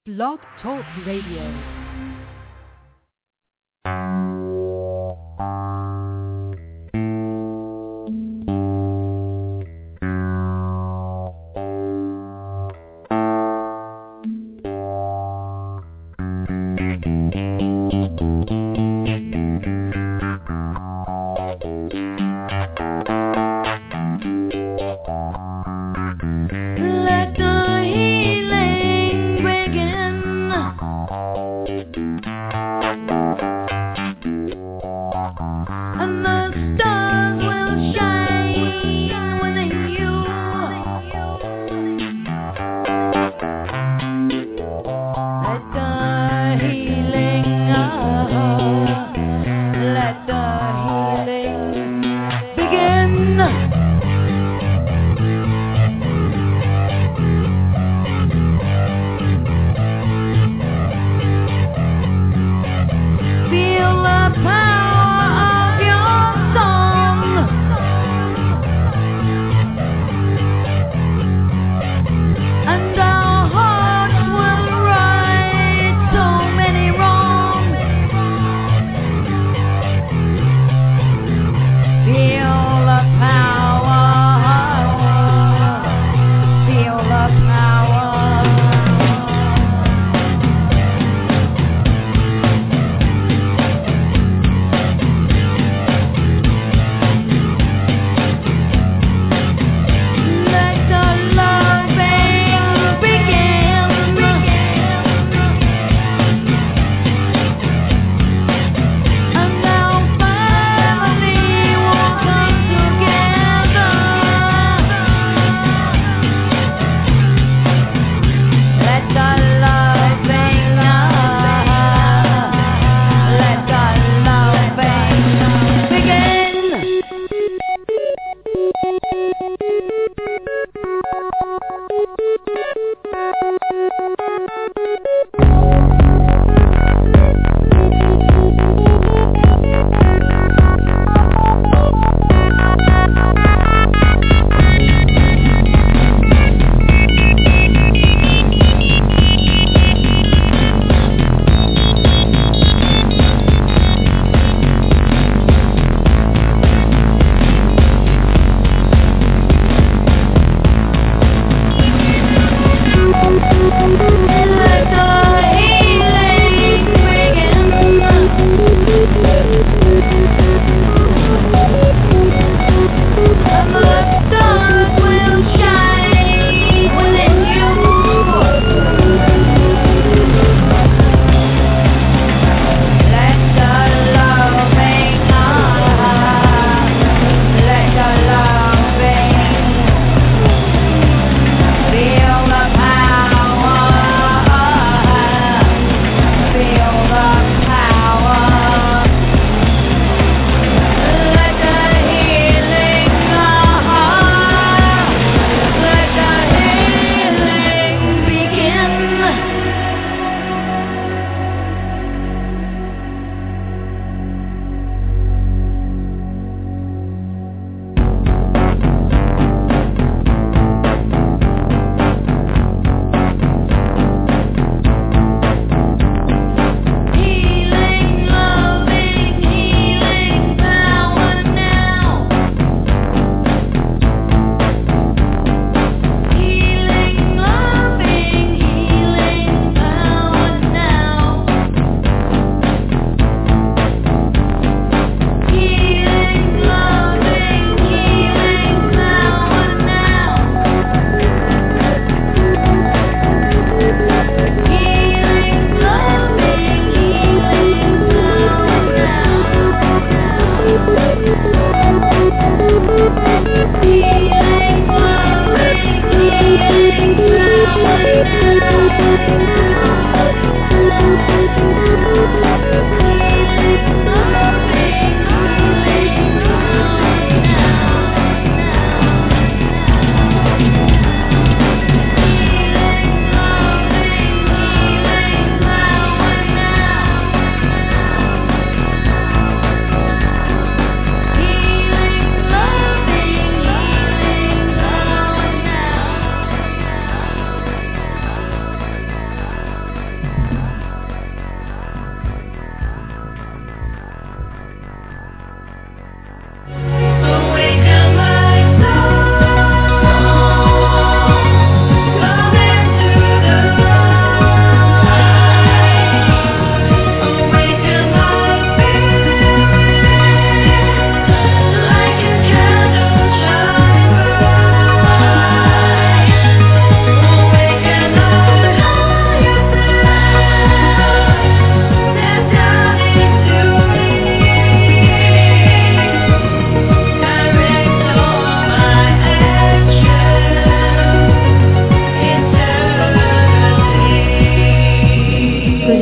Blog Talk Radio.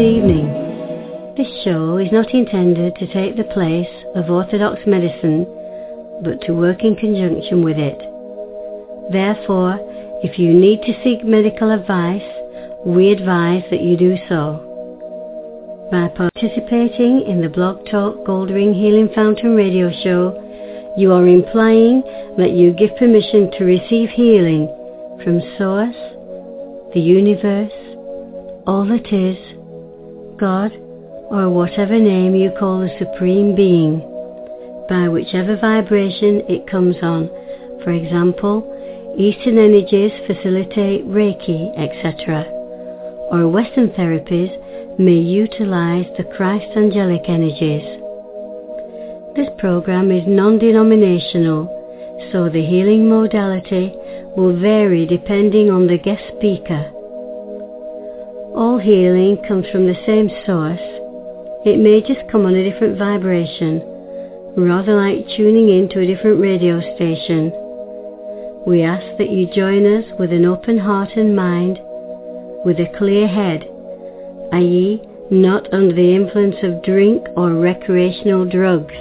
evening. This show is not intended to take the place of orthodox medicine, but to work in conjunction with it. Therefore, if you need to seek medical advice, we advise that you do so. By participating in the Blog Talk Goldring Healing Fountain radio show, you are implying that you give permission to receive healing from Source, the universe, all that is, God, or whatever name you call the Supreme Being, by whichever vibration it comes on. For example, Eastern energies facilitate Reiki, etc. Or Western therapies may utilize the Christ angelic energies. This program is non-denominational, so the healing modality will vary depending on the guest speaker. All healing comes from the same source. It may just come on a different vibration, rather like tuning in to a different radio station. We ask that you join us with an open heart and mind, with a clear head, i.e., not under the influence of drink or recreational drugs.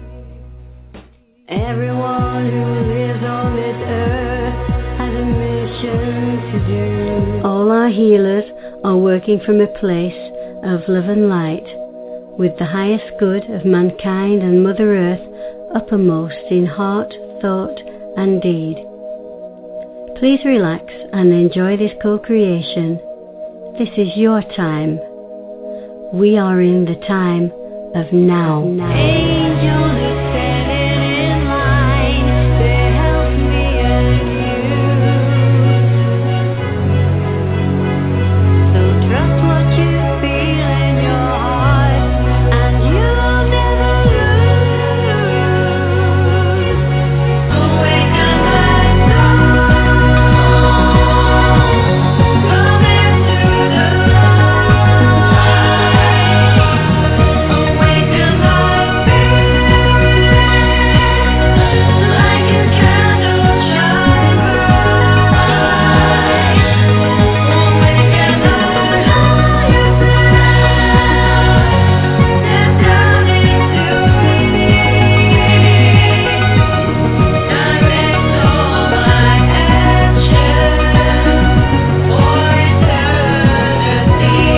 Everyone who lives on this earth has a mission to do. All our healers are working from a place of love and light, with the highest good of mankind and Mother Earth uppermost in heart, thought and deed. Please relax and enjoy this co-creation. This is your time. We are in the time of now. Angels are standing in line to help me and you. So trust what you feel in your heart, and you'll never lose. Awaken my soul, come into the awaken my faith, like a candle shine bright. Awaken the higher self, step down into me. Direct all my actions for eternity.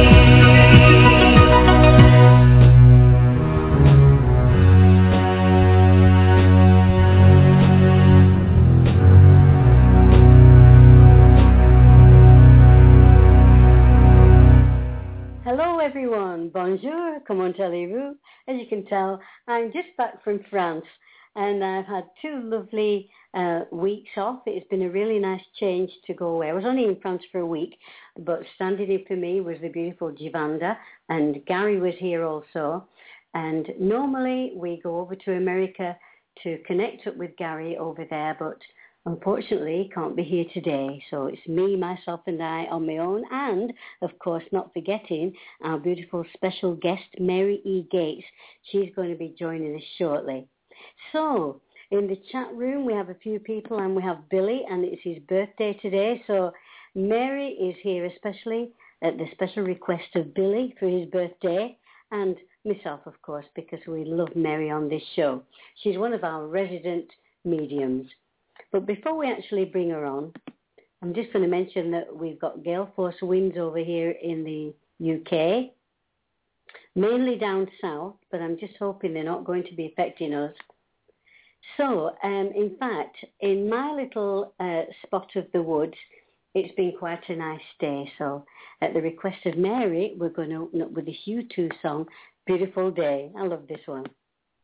Hello everyone, bonjour, comment allez-vous? As you can tell, I'm just back from France and I've had 2 lovely weeks off. It's been a really nice change to go away. I was only in France for a week, but standing in for me was the beautiful Givanda, and Gary was here also. And normally we go over to America to connect up with Gary over there, but unfortunately can't be here today. So it's me, myself and I on my own, and of course not forgetting our beautiful special guest Mary E. Gates. She's going to be joining us shortly. So in the chat room we have a few people, and we have Billy, and it's his birthday today. So Mary is here especially at the special request of Billy for his birthday, and myself of course, because we love Mary on this show. She's one of our resident mediums. But before we actually bring her on, I'm just going to mention that we've got gale force winds over here in the UK, mainly down south, but I'm just hoping they're not going to be affecting us. So, in fact, in my little spot of the woods, it's been quite a nice day. So, at the request of Mary, we're going to open up with the U2 song, Beautiful Day. I love this one.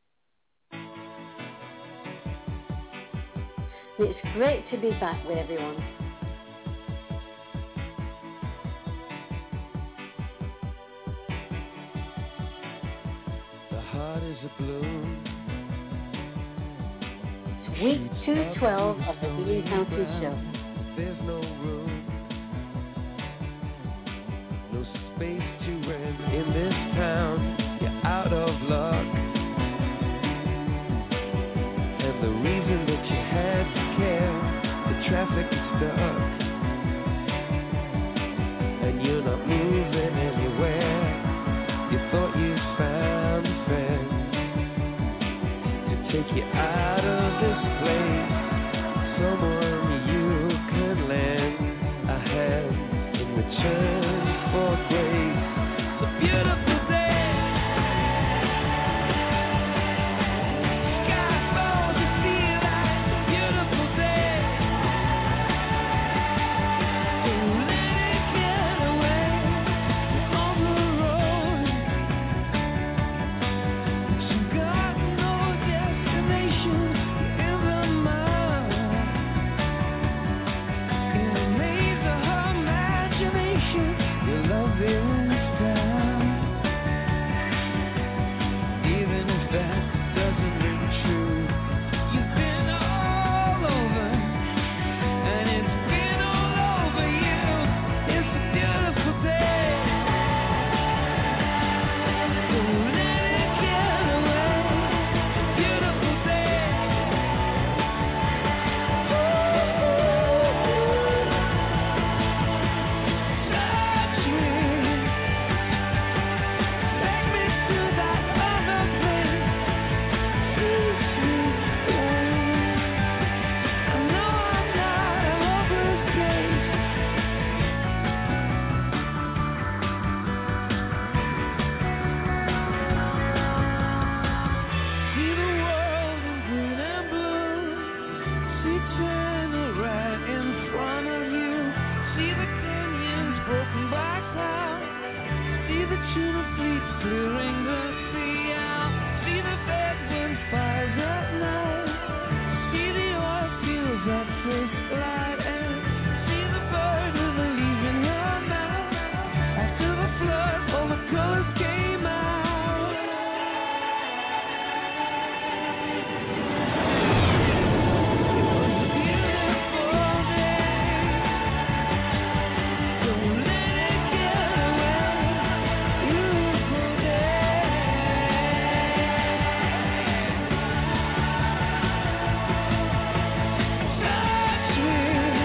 It's great to be back with everyone. The heart is a bloom. It's week 212 of the Healing Fountain Show. There's no room, no space to rent in this town. You're out of luck, and the reason that you had to care, the traffic is stuck, and you're not moving anywhere. You're out of this place. Someone you could lend a hand in return for grace. It's a beautiful day. Sky falls, you see light. It's a beautiful day. Don't let it get away. You're on the road. You got no destination. You're in the mud. In a maze of her imagination, your love is down. Even if that doesn't ring true, you've been all over, and it's been all over you. It's a beautiful day. Don't let it get away. Beautiful day. Touch me. Take me to that other place. Sweet, sweet place. I know I'm not a hopeless case. See the world in green and blue. See China right in front of you. See the canyons broken by clouds. See the tuna fleets clearing the sea out. See the bedroom fires at night. See the oil fields that taste light. And see the bird with the leaves in her mouth. After the flood, all the colors came out. Beautiful day. Don't let it get away. Beautiful day. Touch me.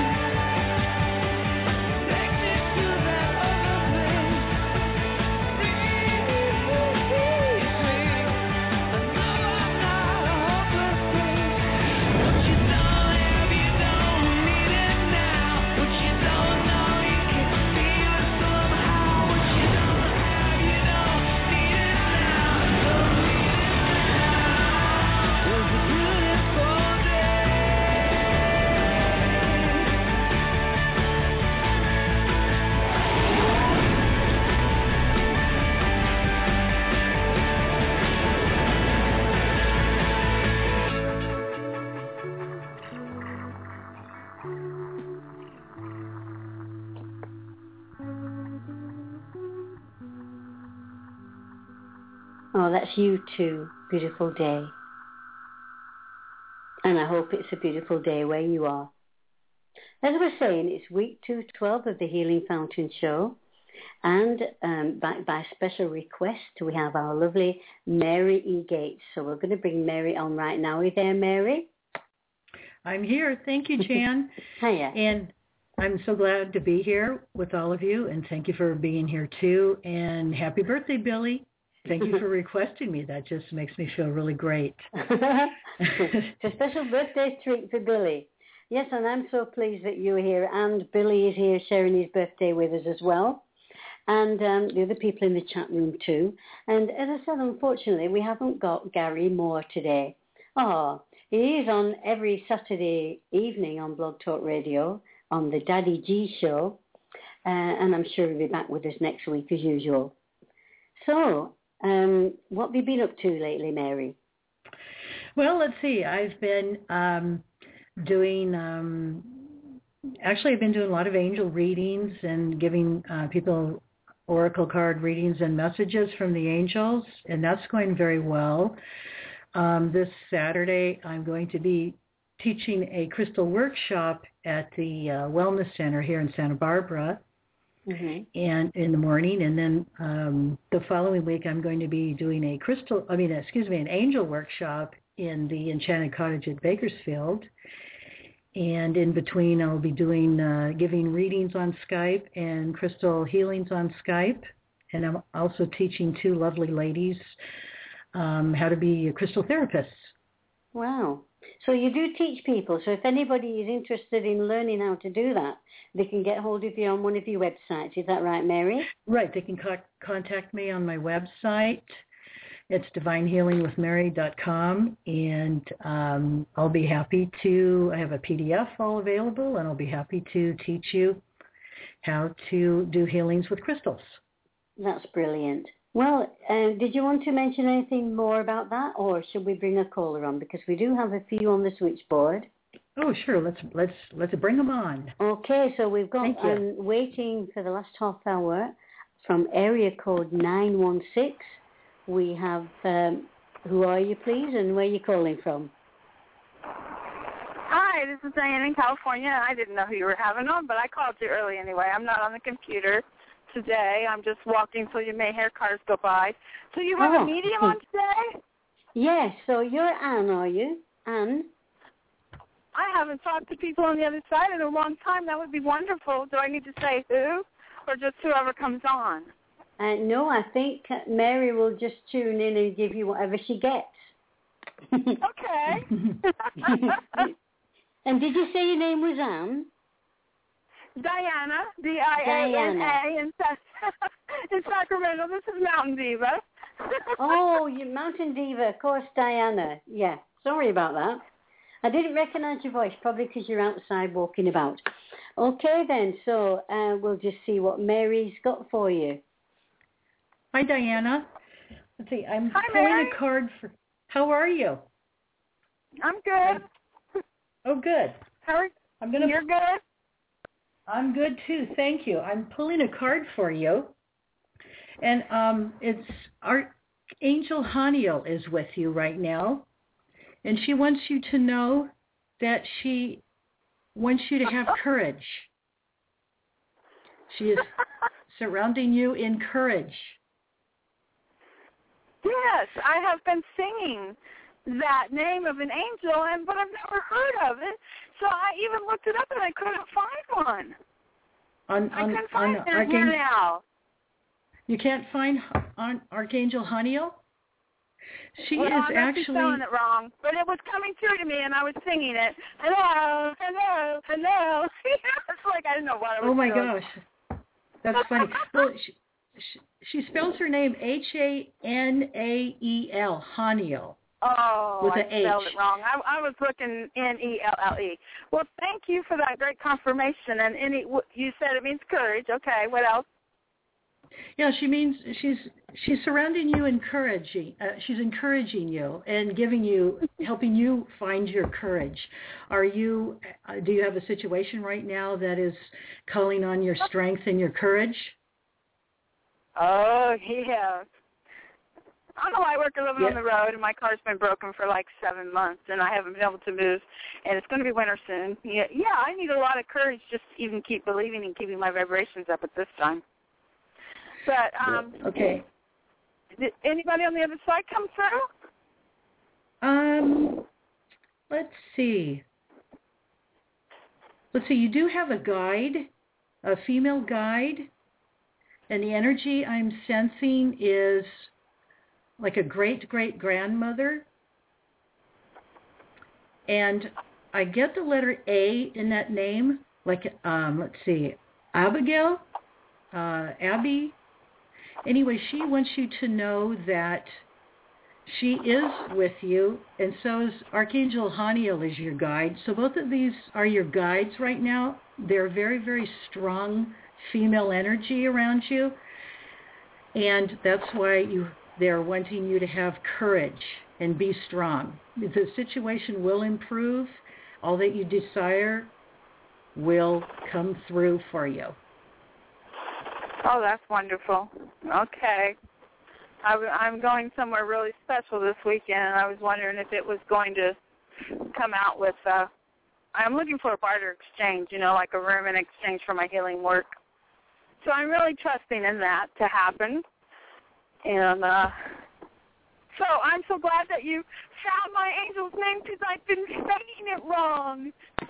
Take me to that other place. Breathe me. I know I'm not a hopeless case. What you don't have, you don't need it now. What you don't know, you can feel it somehow. What you don't have, you don't need it now. Don't need it now. It was a beautiful day. Oh, that's U2, Beautiful Day. And I hope it's a beautiful day where you are. As I was saying, it's week 212 of the Healing Fountain Show. And by special request, we have our lovely Mary E. Gates. So we're going to bring Mary on right now. Are you there, Mary? I'm here. Thank you, Jan. Hiya. And I'm so glad to be here with all of you, and thank you for being here too. And happy birthday, Billy. Thank you for requesting me. That just makes me feel really great. It's a special birthday treat for Billy. Yes, and I'm so pleased that you're here, and Billy is here sharing his birthday with us as well, and the other people in the chat room too. And as I said, unfortunately, we haven't got Gary Moore today. Oh, he is on every Saturday evening on Blog Talk Radio on the Daddy G Show, and I'm sure he'll be back with us next week as usual. So, what have you been up to lately, Mary? Well, let's see. I've been doing, actually I've been doing a lot of angel readings and giving people oracle card readings and messages from the angels, and that's going very well. This Saturday, I'm going to be teaching a crystal workshop at the Wellness Center here in Santa Barbara. And in the morning, and then the following week I'm going to be doing an angel workshop in the Enchanted Cottage at Bakersfield. And in between I'll be doing giving readings on Skype and crystal healings on Skype. And I'm also teaching two lovely ladies how to be crystal therapists. Wow. So you do teach people. So if anybody is interested in learning how to do that, they can get hold of you on one of your websites. Is that right, Mary? Right. They can contact me on my website. It's divinehealingwithmary.com, and I'll be happy to, I have a PDF all available, and I'll be happy to teach you how to do healings with crystals. That's brilliant. Well, did you want to mention anything more about that, or should we bring a caller on? Because we do have a few on the switchboard. Oh, sure. Let's bring them on. Okay, so we've got, I'm waiting for the last half hour from area code 916. We have, who are you, please, and where are you calling from? Hi, this is Diane in California. I didn't know who you were having on, but I called you early anyway. I'm not on the computer today. I'm just walking, so you may hear cars go by. So you have a medium on today? Yes, so you're Anne, are you? Anne? I haven't talked to people on the other side in a long time. That would be wonderful. Do I need to say who, or just whoever comes on? No, I think Mary will just tune in and give you whatever she gets. Okay. And did you say your name was Anne? Diana, D-I-A-N-A, in Sacramento. This is Mountain Diva. Oh, you Mountain Diva, of course, Diana. Yeah, sorry about that. I didn't recognize your voice, probably because you're outside walking about. Okay, then, so we'll just see what Mary's got for you. Hi, Diana. Let's see, I'm pulling Mary. a card for... How are you? I'm good. Oh, good. How are you? You're good? I'm good, too. Thank you. I'm pulling a card for you. And it's Archangel Haniel is with you right now. And she wants you to know that she wants you to have courage. She is surrounding you in courage. Yes, I have been singing that name of an angel, but I've never heard of it. So I even looked it up, and I couldn't find one. I couldn't find it here now. You can't find Archangel Haniel? She is actually spelling it wrong, but it was coming through to me, and I was singing it. Hello, hello, hello. It's like I didn't know what I was doing. Oh my gosh, that's funny. Well, she spells her name Hanael, Haniel. Oh, with I an spelled H. it wrong. I was looking Nelle. Well, thank you for that great confirmation. And you said it means courage. Okay, what else? Yeah, she means she's surrounding you, encouraging. She's encouraging you and helping you find your courage. Do you have a situation right now that is calling on your strength and your courage? Oh, yeah. I'm a light worker living on the road, and my car's been broken for like 7 months, and I haven't been able to move, and it's going to be winter soon. Yeah, I need a lot of courage just to even keep believing and keeping my vibrations up at this time. But, okay. Did anybody on the other side come through? Let's see. You do have a guide, a female guide, and the energy I'm sensing is like a great-great-grandmother. And I get the letter A in that name, like, let's see, Abigail, Abby. Anyway, she wants you to know that she is with you, and so is Archangel Haniel is your guide. So both of these are your guides right now. They're very, very strong female energy around you, and that's why they're wanting you to have courage and be strong. The situation will improve. All that you desire will come through for you. Oh, that's wonderful. Okay. I'm going somewhere really special this weekend, and I was wondering if it was going to come out with, I'm looking for a barter exchange, like a room in exchange for my healing work. So I'm really trusting in that to happen. And so I'm so glad that you found my angel's name because I've been saying it wrong.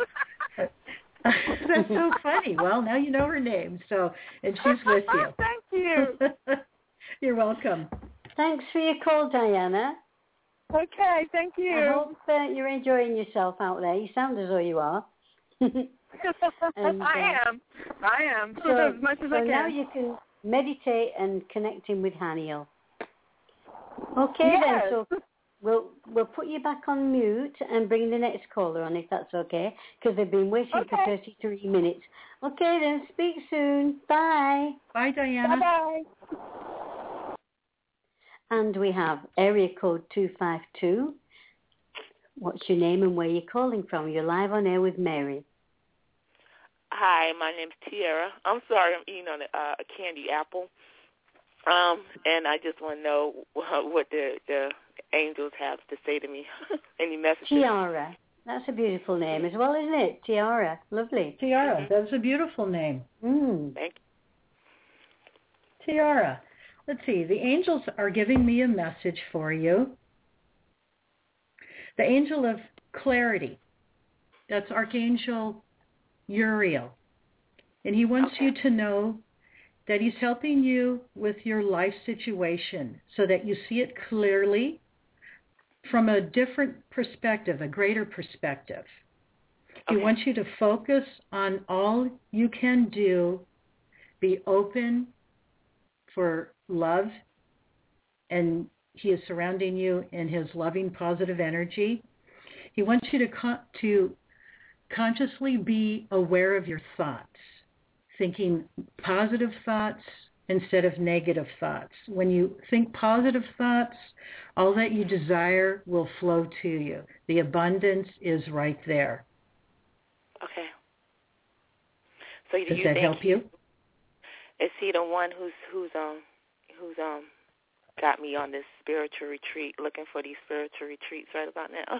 That's so funny. Well, now you know her name, and she's with you. Thank you. You're welcome. Thanks for your call, Diana. Okay, thank you. I hope you're enjoying yourself out there. You sound as though you are. And, I am. So, as much as I can. So now you can meditate and connecting with Haniel. Okay, yes. then. So we'll put you back on mute and bring the next caller on if that's okay, because they've been waiting for 33 minutes. Okay, then. Speak soon. Bye. Bye, Diana. Bye-bye. And we have area code 252. What's your name and where you're calling from? You're live on air with Mary. Hi, my name's Tiara. I'm sorry, I'm eating on a candy apple. And I just want to know what the angels have to say to me. Any messages? Tiara. That's a beautiful name as well, isn't it? Tiara. Lovely. Tiara. That's a beautiful name. Thank you. Tiara. Let's see. The angels are giving me a message for you. The angel of clarity. That's Archangel Uriel. And he wants you to know that he's helping you with your life situation so that you see it clearly from a different perspective, a greater perspective. He wants you to focus on all you can do, be open for love, and he is surrounding you in his loving, positive energy. He wants you to consciously be aware of your thoughts, thinking positive thoughts instead of negative thoughts. When you think positive thoughts, all that you desire will flow to you. The abundance is right there. Okay. So does that help you? Is he the one who's got me on this spiritual retreat, looking for these spiritual retreats right about now?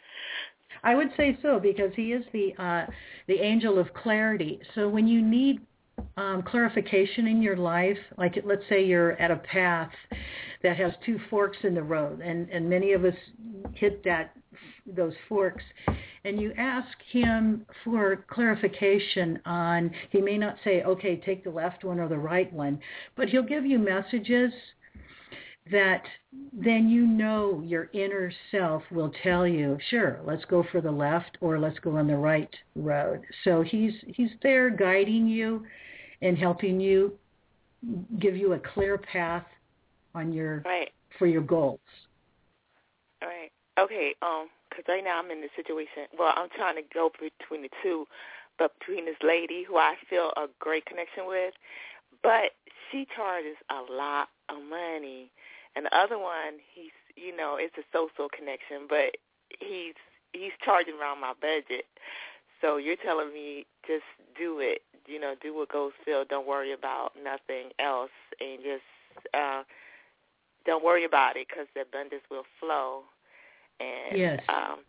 I would say so, because he is the angel of clarity. So when you need clarification in your life, like let's say you're at a path that has two forks in the road, and many of us hit those forks, and you ask him for clarification on, he may not say, okay, take the left one or the right one, but he'll give you messages that then you know your inner self will tell you, sure, let's go for the left or let's go on the right road. So he's there guiding you and helping you, give you a clear path on for your goals. All right. Okay. Because right now I'm in the situation. Well, I'm trying to go between the two, but between this lady who I feel a great connection with, but she charges a lot of money. And the other one, it's a so-so connection, but he's charging around my budget. So you're telling me just do it, do what goes feel. Don't worry about nothing else, and just don't worry about it, because the abundance will flow. And yes.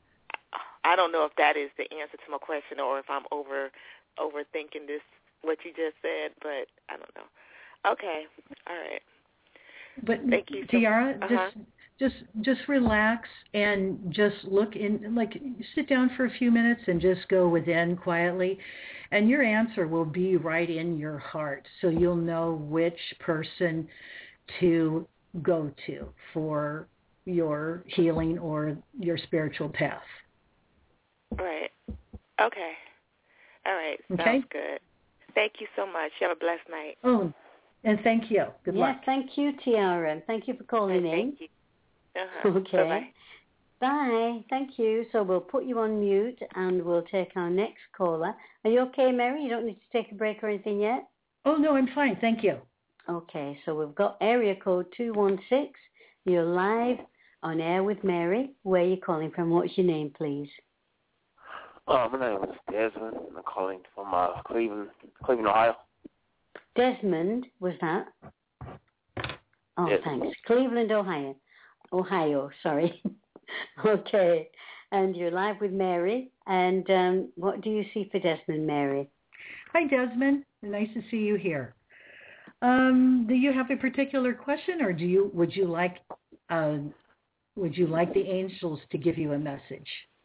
I don't know if that is the answer to my question, or if I'm overthinking this, what you just said, but I don't know. Okay, all right. But thank you, Tiara, just relax and just look in, like sit down for a few minutes and just go within quietly, and your answer will be right in your heart. So you'll know which person to go to for your healing or your spiritual path. Right. Okay. All right. Okay. Sounds good. Thank you so much. You have a blessed night. Oh, and thank you. Good luck. Yes, thank you, Tiara. Thank you for calling in. Thank you. Okay. Bye-bye. Bye. Thank you. So we'll put you on mute and we'll take our next caller. Are you okay, Mary? You don't need to take a break or anything yet? Oh, no, I'm fine. Thank you. Okay. So we've got area code 216. You're live on air with Mary. Where are you calling from? What's your name, please? My name is Desmond. I'm calling from Cleveland, Ohio. Desmond, was that? Oh, yes. Thanks. Cleveland, Ohio, sorry. Okay. And you're live with Mary. And what do you see for Desmond, Mary? Hi, Desmond. Nice to see you here. Do you have a particular question, or would you like the angels to give you a message?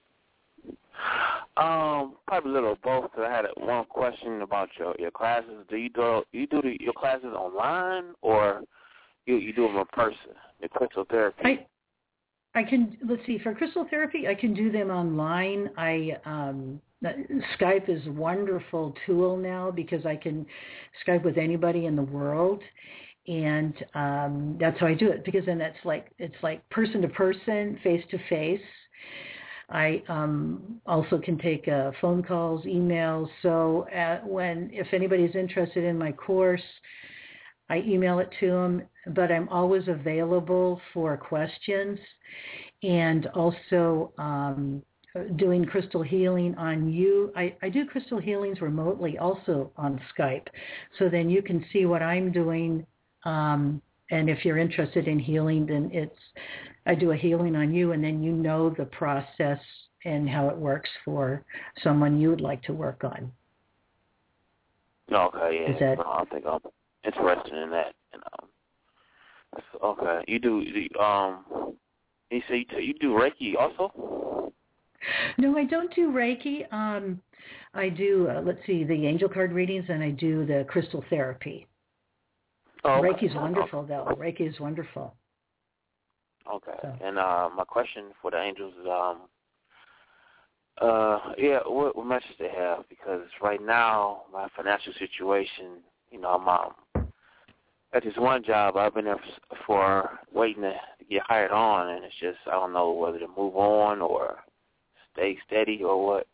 Probably a little of both. I had one question about your classes. Do you do your classes online, or you do them in person? The crystal therapy. let's see, for crystal therapy, I can do them online. Skype is a wonderful tool now because I can Skype with anybody in the world. And that's how I do it, because then it's like person to person, face to face. I also can take phone calls, emails. So if anybody's interested in my course, I email it to them, but I'm always available for questions. And also doing crystal healing on you. I do crystal healings remotely also on Skype. So then you can see what I'm doing. And if you're interested in healing, then I do a healing on you, and then you know the process and how it works for someone you would like to work on. Okay, yeah. I think I'm interested in that. And, okay, you do. You say you do Reiki also? No, I don't do Reiki. I do. Let's see, the angel card readings, and I do the crystal therapy. Oh, okay. Reiki's wonderful, though. Reiki is wonderful. Okay. So. And my question for the angels is, what message they have? Because right now, my financial situation, I'm at this one job. I've been there for waiting to get hired on, and it's just I don't know whether to move on or stay steady or what.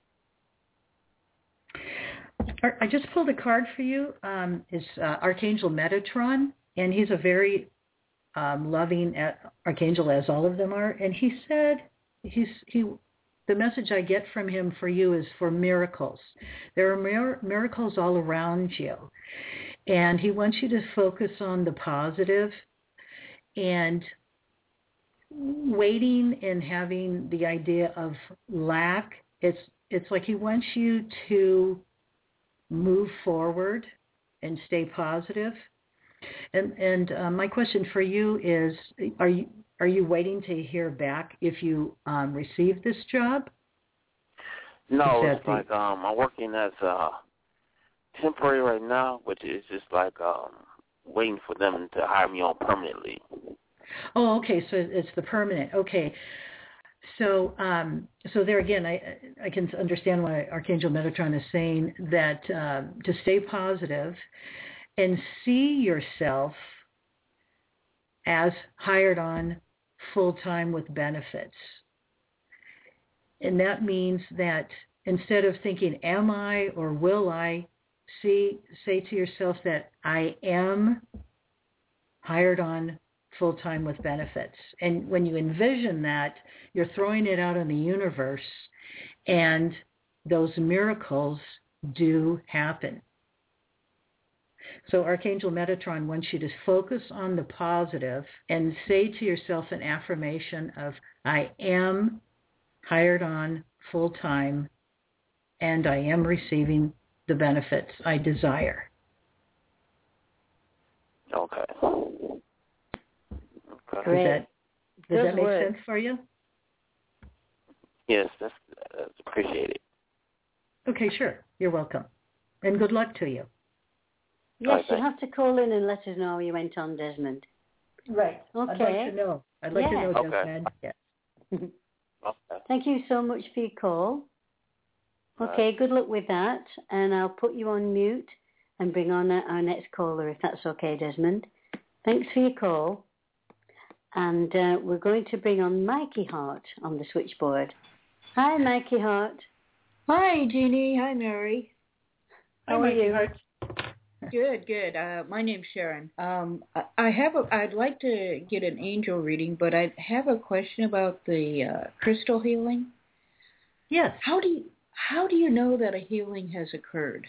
I just pulled a card for you. It's Archangel Metatron, and he's a very loving archangel, as all of them are. And he said the message I get from him for you is for miracles. There are miracles all around you, and he wants you to focus on the positive and waiting and having the idea of lack. It's like he wants you to move forward and stay positive. And my question for you is, are you waiting to hear back if you receive this job? No, it's like I'm working as temporary right now, which is just like waiting for them to hire me on permanently. Oh, okay. So it's the permanent. Okay. So there again, I can understand why Archangel Metatron is saying that to stay positive and see yourself as hired on full-time with benefits. And that means that instead of thinking, am I or will I, say to yourself that I am hired on full-time with benefits. And when you envision that, you're throwing it out in the universe, and those miracles do happen. So Archangel Metatron wants you to focus on the positive and say to yourself an affirmation of, I am hired on full-time, and I am receiving the benefits I desire. Okay. Great. Does that make sense for you? Yes, that's appreciated. Okay, sure. You're welcome. And good luck to you. Yes, you'll have to call in and let us know how you went on, Desmond. Right. Okay. I'd like to know. I'd like to know, Desmond. Okay. Yes. Okay. Thank you so much for your call. Okay, good luck with that. And I'll put you on mute and bring on our next caller, if that's okay, Desmond. Thanks for your call. And we're going to bring on Mikey Hart on the switchboard. Hi, Mikey Hart. Hi, Jeannie. Hi, Mary. How are you? Hart. Good. My name's Sharon. I'd like to get an angel reading, but I have a question about the crystal healing. Yes. How do you know that a healing has occurred?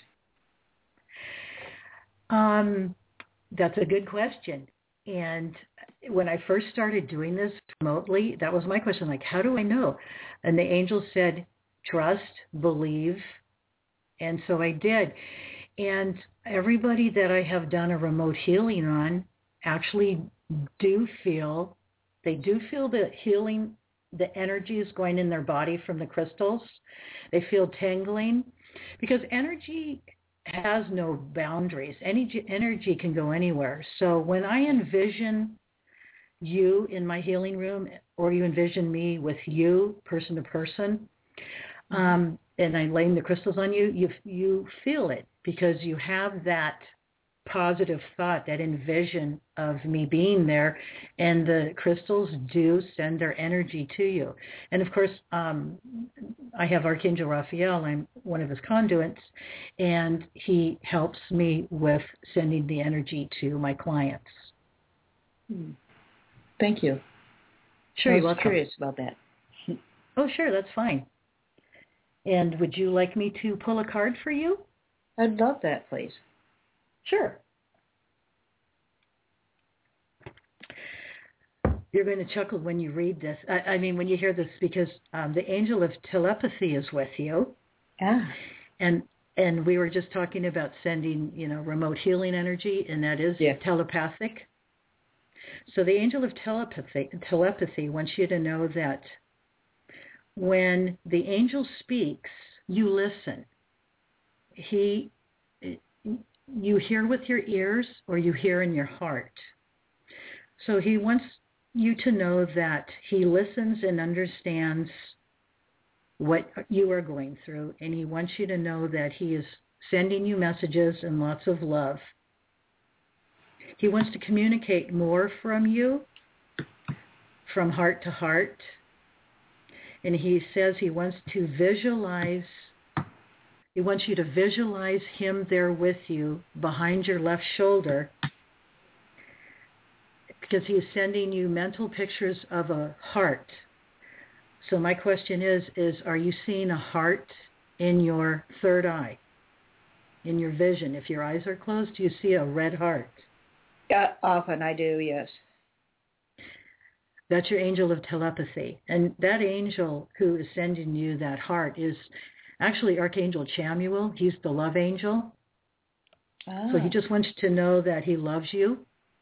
That's a good question. And when I first started doing this remotely, that was my question, like, how do I know? And the angel said, trust, believe. And so I did. And everybody that I have done a remote healing on actually do feel the healing, the energy is going in their body from the crystals. They feel tingling because energy has no boundaries. Energy can go anywhere. So when I envision you in my healing room, or you envision me with you, person to person, and I'm laying the crystals on you, you feel it because you have that positive thought, that envision of me being there, and the crystals do send their energy to you. And of course, I have Archangel Raphael. I'm one of his conduits, and he helps me with sending the energy to my clients. Thank you. Sure, you're welcome. Curious about that. Oh, sure, that's fine. And would you like me to pull a card for you? I'd love that, please. Sure. You're going to chuckle when you read this. I mean, when you hear this, because the angel of telepathy is with you. Ah. And we were just talking about sending, remote healing energy, and that is telepathic. So the angel of telepathy wants you to know that when the angel speaks, you listen. You hear with your ears, or you hear in your heart. So he wants you to know that he listens and understands what you are going through, and he wants you to know that he is sending you messages and lots of love. He wants to communicate more from you, from heart to heart, and he says he wants you to visualize him there with you behind your left shoulder, because he is sending you mental pictures of a heart. So my question is are you seeing a heart in your third eye, in your vision? If your eyes are closed, do you see a red heart? Often I do, yes. That's your angel of telepathy. And that angel who is sending you that heart is actually Archangel Chamuel. He's the love angel. So he just wants you to know that he loves you.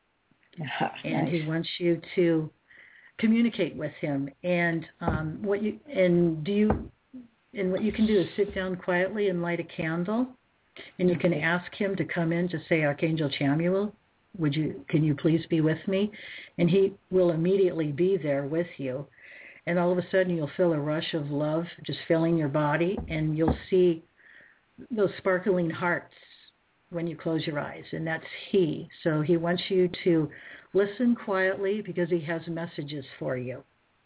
And nice. he wants you to communicate with him. And what you can do is sit down quietly and light a candle, and you can ask him to come in to say, Archangel Chamuel, can you please be with me? And he will immediately be there with you. And all of a sudden you'll feel a rush of love just filling your body, and you'll see those sparkling hearts when you close your eyes, and that's he. So he wants you to listen quietly because he has messages for you.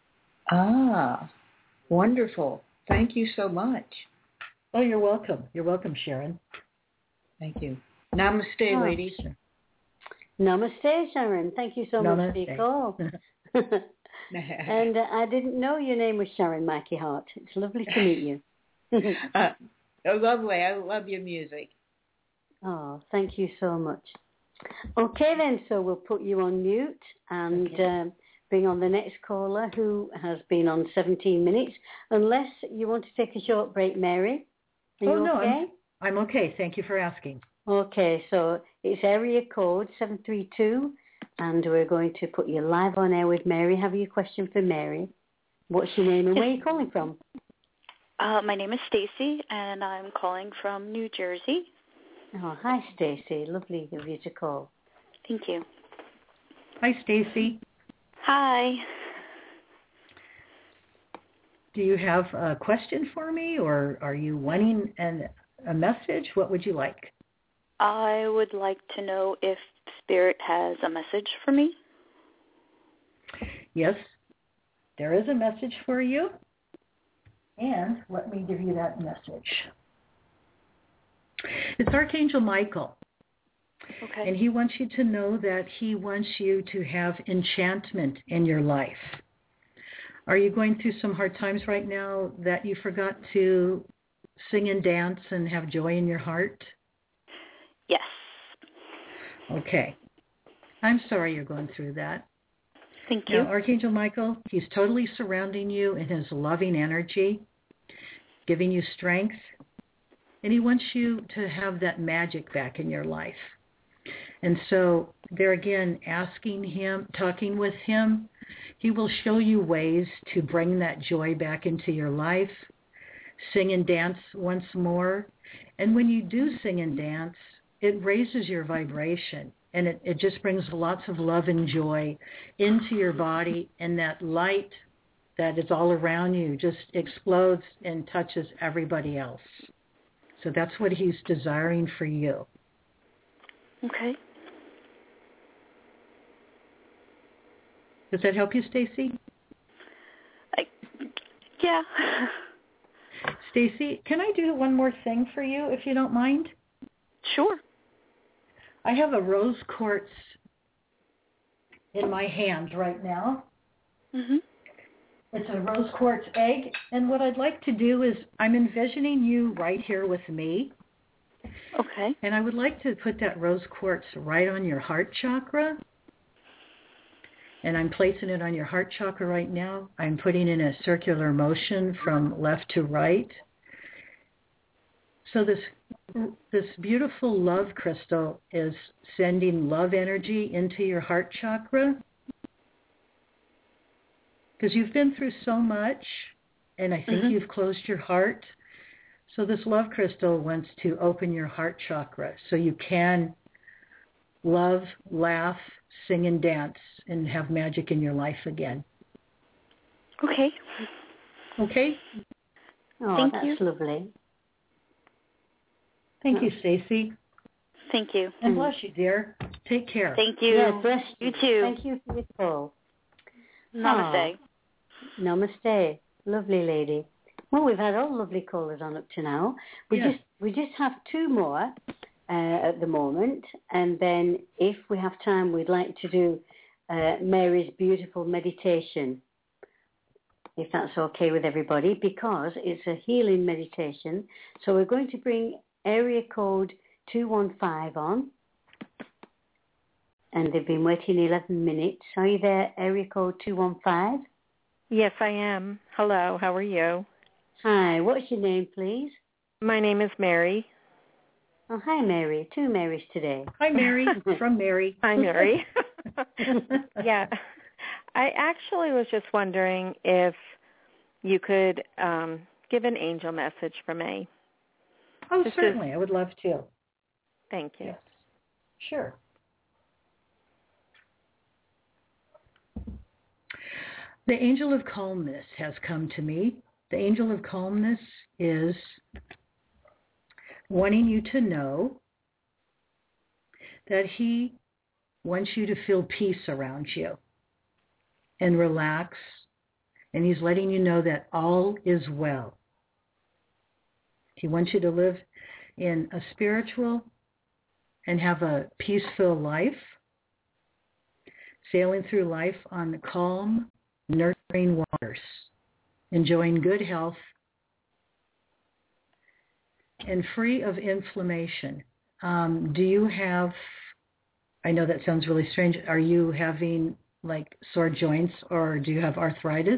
Ah, wonderful. Thank you so much. Oh, you're welcome. You're welcome, Sharon. Thank you. Namaste, ladies. Namaste, Sharon. Thank you so much for your call. And I didn't know your name was Sharon Mackie Hart. It's lovely to meet you. Lovely. I love your music. Oh, thank you so much. Okay, then, so we'll put you on mute and bring on the next caller, who has been on 17 minutes, unless you want to take a short break, Mary. Are you okay? I'm okay. Thank you for asking. Okay, so it's area code 732, and we're going to put you live on air with Mary. Have you a question for Mary? What's your name and where are you calling from? My name is Stacy, and I'm calling from New Jersey. Oh, hi, Stacy. Lovely of you to call. Thank you. Hi, Stacy. Hi. Do you have a question for me, or are you wanting a message? What would you like? I would like to know if Spirit has a message for me. Yes, there is a message for you. And let me give you that message. It's Archangel Michael. Okay. And he wants you to know that he wants you to have enchantment in your life. Are you going through some hard times right now that you forgot to sing and dance and have joy in your heart? Yes. Okay. I'm sorry you're going through that. Thank you. Now, Archangel Michael, he's totally surrounding you in his loving energy, giving you strength, and he wants you to have that magic back in your life. And so there again, asking him, talking with him, he will show you ways to bring that joy back into your life, sing and dance once more. And when you do sing and dance, it raises your vibration. and it just brings lots of love and joy into your body, and that light that is all around you just explodes and touches everybody else. So that's what he's desiring for you. Okay. Does that help you, Stacy? Yeah. Stacy, can I do one more thing for you, if you don't mind? Sure. I have a rose quartz in my hand right now. Mhm. It's a rose quartz egg, and what I'd like to do is I'm envisioning you right here with me. Okay. And I would like to put that rose quartz right on your heart chakra. And I'm placing it on your heart chakra right now. I'm putting in a circular motion from left to right. So this beautiful love crystal is sending love energy into your heart chakra. Because you've been through so much, and I think you've closed your heart. So this love crystal wants to open your heart chakra so you can love, laugh, sing, and dance, and have magic in your life again. Okay. Okay? Oh, Thank that's you. lovely. Thank you, Stacy. Thank you. And bless you, dear. Take care. Thank you. Yeah, bless you. You too. Thank you for your call. Namaste. Oh, namaste. Lovely lady. Well, we've had all lovely callers on up to now. We just have two more at the moment, and then if we have time, we'd like to do Mary's beautiful meditation, if that's okay with everybody, because it's a healing meditation. So we're going to bring area code 215 on, and they've been waiting 11 minutes. Are you there, area code 215? Yes, I am. Hello, how are you? Hi, what's your name, please? My name is Mary. Oh, hi, Mary. Two Marys today. Hi, Mary. From Mary. Hi, Mary. Yeah. I actually was just wondering if you could give an angel message for me. Oh, certainly. I would love to. Thank you. Yes. Sure. The angel of calmness has come to me. The angel of calmness is wanting you to know that he wants you to feel peace around you and relax, and he's letting you know that all is well. He wants you to live in a spiritual and have a peaceful life, sailing through life on calm, nurturing waters, enjoying good health, and free of inflammation. Do you have, I know that sounds really strange, are you having like sore joints, or do you have arthritis?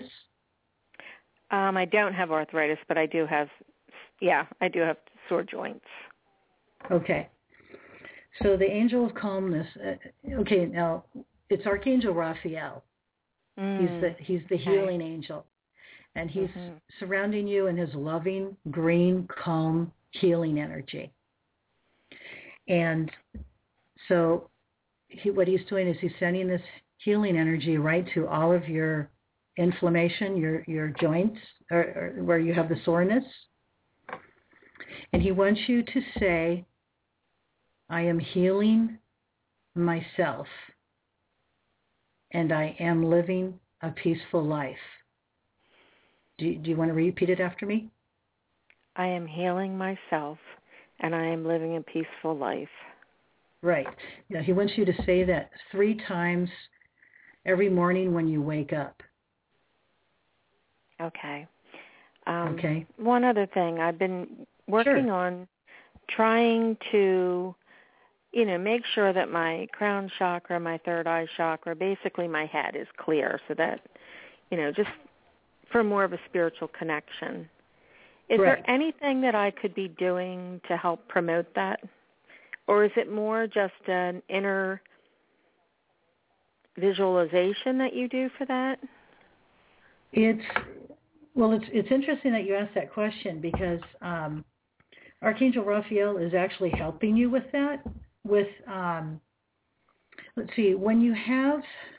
I don't have arthritis, but I do have sore joints. Okay. So the angel of calmness, okay, now it's Archangel Raphael. He's the healing angel. And he's surrounding you in his loving, green, calm, healing energy. And so what he's doing is he's sending this healing energy right to all of your inflammation, your joints, or where you have the soreness. And he wants you to say, I am healing myself, and I am living a peaceful life. Do you want to repeat it after me? I am healing myself, and I am living a peaceful life. Right. Yeah, he wants you to say that 3 times every morning when you wake up. Okay. Okay. One other thing. I've been working on trying to, make sure that my crown chakra, my third eye chakra, basically my head is clear so that, just for more of a spiritual connection. Is there anything that I could be doing to help promote that? Or is it more just an inner visualization that you do for that? It's interesting that you asked that question, because Archangel Raphael is actually helping you with that, with let's see, when you have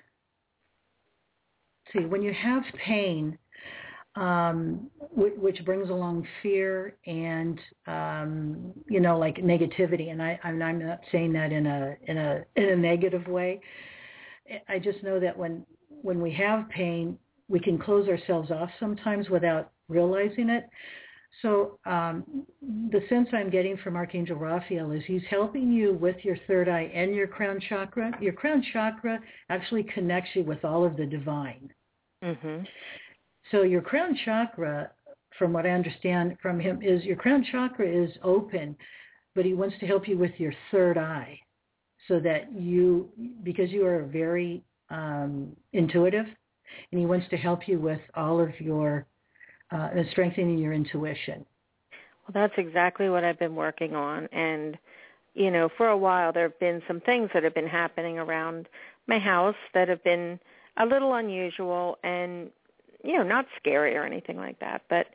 pain, which brings along fear and like negativity, and I'm not saying that in a negative way. I just know that when we have pain, we can close ourselves off sometimes without realizing it. So the sense I'm getting from Archangel Raphael is he's helping you with your third eye and your crown chakra. Your crown chakra actually connects you with all of the divine. Mm-hmm. So your crown chakra, from what I understand from him, is your crown chakra is open, but he wants to help you with your third eye so that because you are very intuitive, and he wants to help you with all of your strengthening your intuition. Well, that's exactly what I've been working on. And, for a while there have been some things that have been happening around my house that have been a little unusual and, not scary or anything like that. But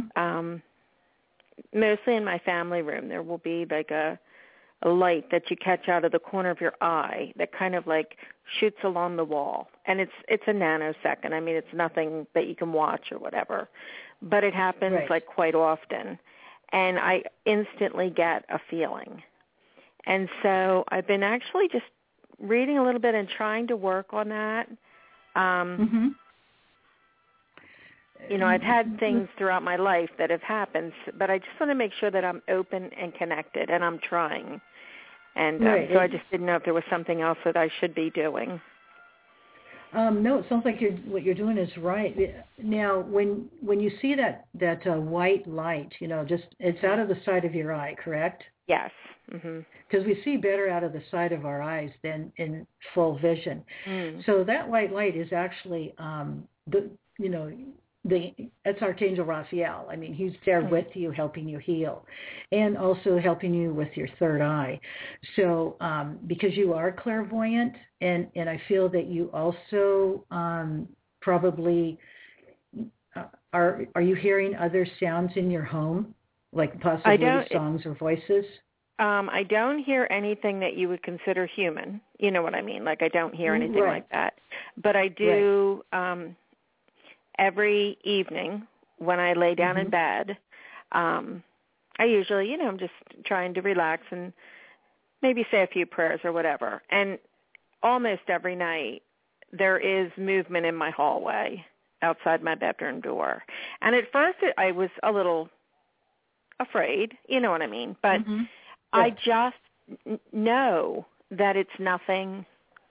mostly in my family room, there will be like a light that you catch out of the corner of your eye that kind of like shoots along the wall. And it's a nanosecond. I mean, it's nothing that you can watch or whatever. But it happens like quite often. And I instantly get a feeling. And so I've been actually just reading a little bit and trying to work on that. I've had things throughout my life that have happened, but I just want to make sure that I'm open and connected, and I'm trying. And so I just didn't know if there was something else that I should be doing. No, it sounds like what you're doing is right. Now, when you see that white light, it's out of the side of your eye, correct? Yes. Because we see better out of the side of our eyes than in full vision. So that white light is actually that's Archangel Raphael. I mean, he's there with you, helping you heal, and also helping you with your third eye. So because you are clairvoyant, and I feel that you also probably are you hearing other sounds in your home, like possibly songs or voices? I don't hear anything that you would consider human. You know what I mean? Like I don't hear anything like that. But I do every evening when I lay down in bed, I usually, I'm just trying to relax and maybe say a few prayers or whatever. And almost every night there is movement in my hallway outside my bedroom door. And at first I was a little afraid, you know what I mean? But I just know that it's nothing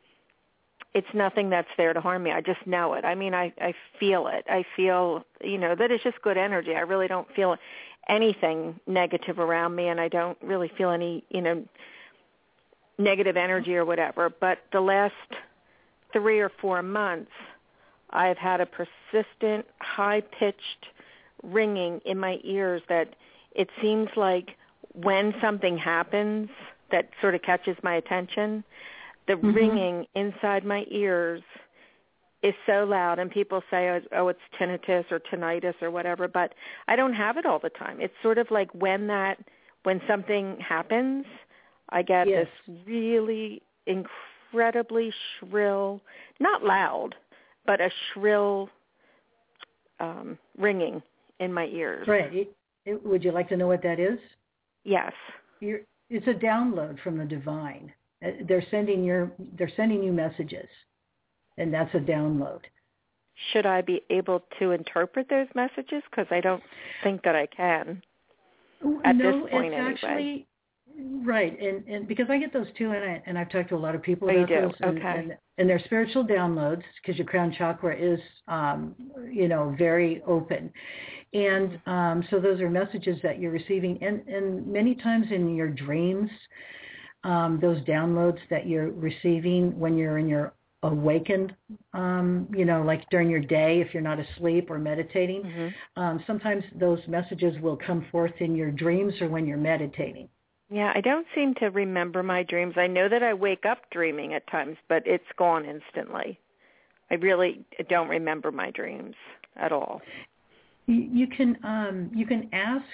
that's there to harm me. I just know it. I mean, I feel it. I feel, that it's just good energy. I really don't feel anything negative around me, and I don't really feel any, negative energy or whatever. But the last 3 or 4 months, I've had a persistent, high-pitched ringing in my ears that it seems like when something happens that sort of catches my attention, the ringing inside my ears is so loud, and people say, oh, it's tinnitus or tinnitus or whatever, but I don't have it all the time. It's sort of like when something happens, I get this really incredibly shrill, not loud, but a shrill ringing in my ears. Right. Would you like to know what that is? Yes. It's a download from the divine. They're sending you messages, and that's a download. Should I be able to interpret those messages? Because I don't think that I can at this point anyway. Actually, right, and because I get those too, and I've talked to a lot of people about those, and they're spiritual downloads because your crown chakra is, very open. And so those are messages that you're receiving, and many times in your dreams, those downloads that you're receiving when you're in your awakened, like during your day, if you're not asleep or meditating, sometimes those messages will come forth in your dreams or when you're meditating. Yeah, I don't seem to remember my dreams. I know that I wake up dreaming at times, but it's gone instantly. I really don't remember my dreams at all. You can ask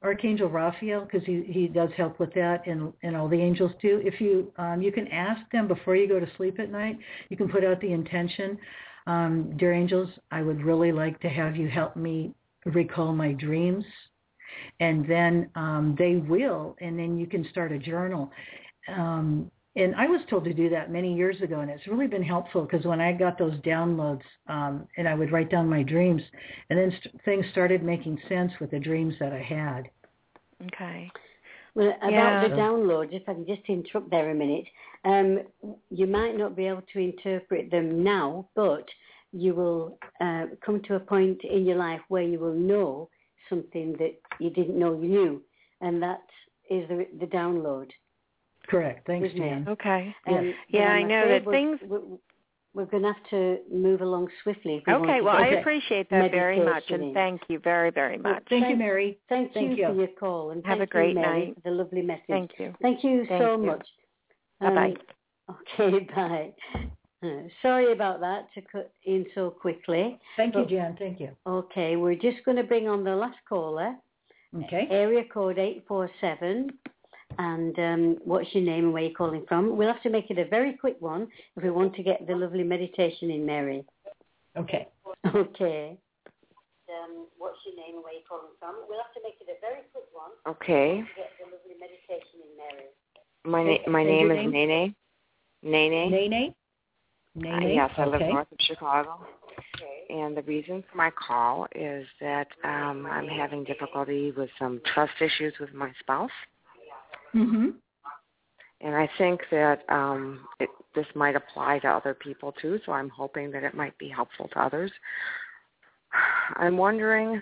Archangel Raphael, because he does help with that, and all the angels do. If you you can ask them before you go to sleep at night. You can put out the intention, dear angels, I would really like to have you help me recall my dreams, and then they will, and then you can start a journal. And I was told to do that many years ago, and it's really been helpful because when I got those downloads, and I would write down my dreams, and then things started making sense with the dreams that I had. Okay. Well, about the downloads, if I can just interrupt there a minute, you might not be able to interpret them now, but you will come to a point in your life where you will know something that you didn't know you knew, and that is the download. Correct. Thanks, Jan. Okay. Yes. I know that things... We're going to have to move along swiftly. Okay, well, I appreciate that very much, and thank you very, very much. Thank you, Mary. Thank you for your call, and have a great Mary, night. for the lovely message. Thank you. Thank you so much. Bye-bye. Okay, bye. Sorry about that, to cut in so quickly. Thank you, Jan. Thank you. Okay, we're just going to bring on the last caller. Okay. Area code 847. And what's your name and where you're calling from? We'll have to make it a very quick one if we want to get the lovely meditation in, Mary. Okay. Okay. What's your name and where you're calling from? We'll have to make it a very quick one. Okay. To get the lovely meditation in, Mary. My name is Nene. Nene? Yes, I live north of Chicago. Okay. And the reason for my call is that I'm having difficulty with some trust issues with my spouse. Mm-hmm. And I think that this might apply to other people too, so I'm hoping that it might be helpful to others. I'm wondering,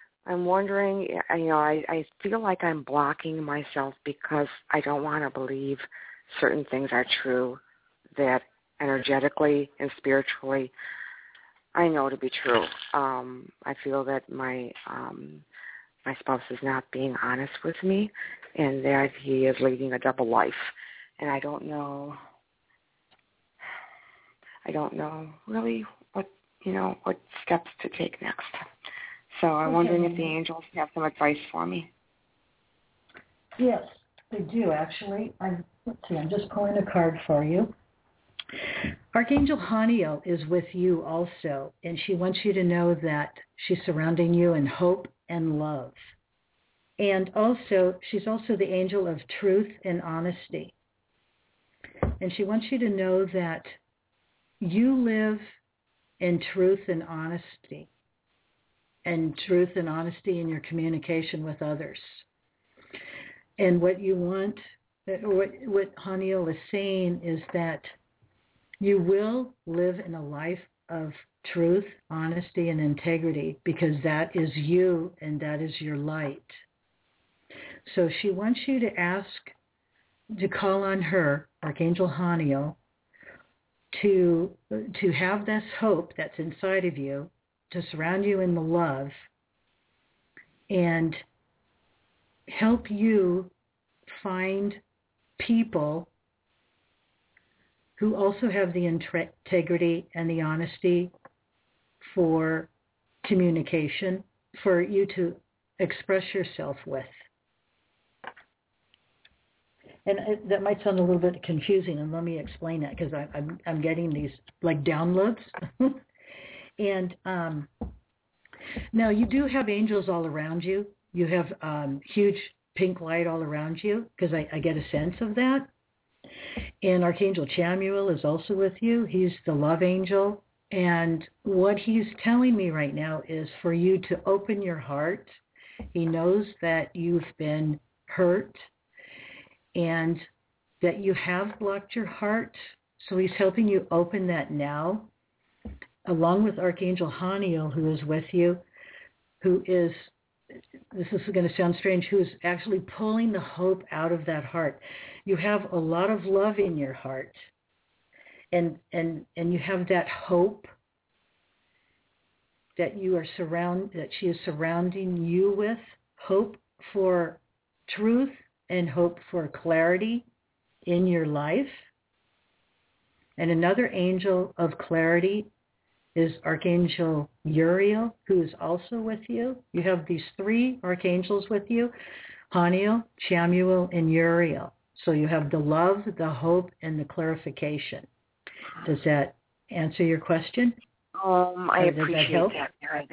I feel like I'm blocking myself because I don't want to believe certain things are true that energetically and spiritually I know to be true. I feel that my spouse is not being honest with me, and that he is leading a double life. And I don't know really what steps to take next. So I'm wondering if the angels have some advice for me. Yes, they do actually. Let's see, I'm just pulling a card for you. Archangel Haniel is with you also, and she wants you to know that she's surrounding you in hope and love. And also, she's also the angel of truth and honesty. And she wants you to know that you live in truth and honesty in your communication with others. And what you want, what Haniel is saying is that you will live in a life of truth, honesty, and integrity because that is you and that is your light. So she wants you to call on her, Archangel Haniel, to have this hope that's inside of you, to surround you in the love, and help you find people who also have the integrity and the honesty for communication, for you to express yourself with. And that might sound a little bit confusing, and let me explain that because I'm getting these like downloads. And now you do have angels all around you. You have huge pink light all around you because I get a sense of that. And Archangel Chamuel is also with you. He's the love angel. And what he's telling me right now is for you to open your heart. He knows that you've been hurt and that you have blocked your heart. So he's helping you open that now, along with Archangel Haniel, who is with you, who is, this is going to sound strange, who is actually pulling the hope out of that heart. You have a lot of love in your heart, and you have that hope that that she is surrounding you with, hope for truth and hope for clarity in your life. And another angel of clarity is Archangel Uriel, who is also with you. You have these 3 archangels with you, Haniel, Chamuel, and Uriel. So you have the love, the hope, and the clarification. Does that answer your question? I appreciate that, Mary.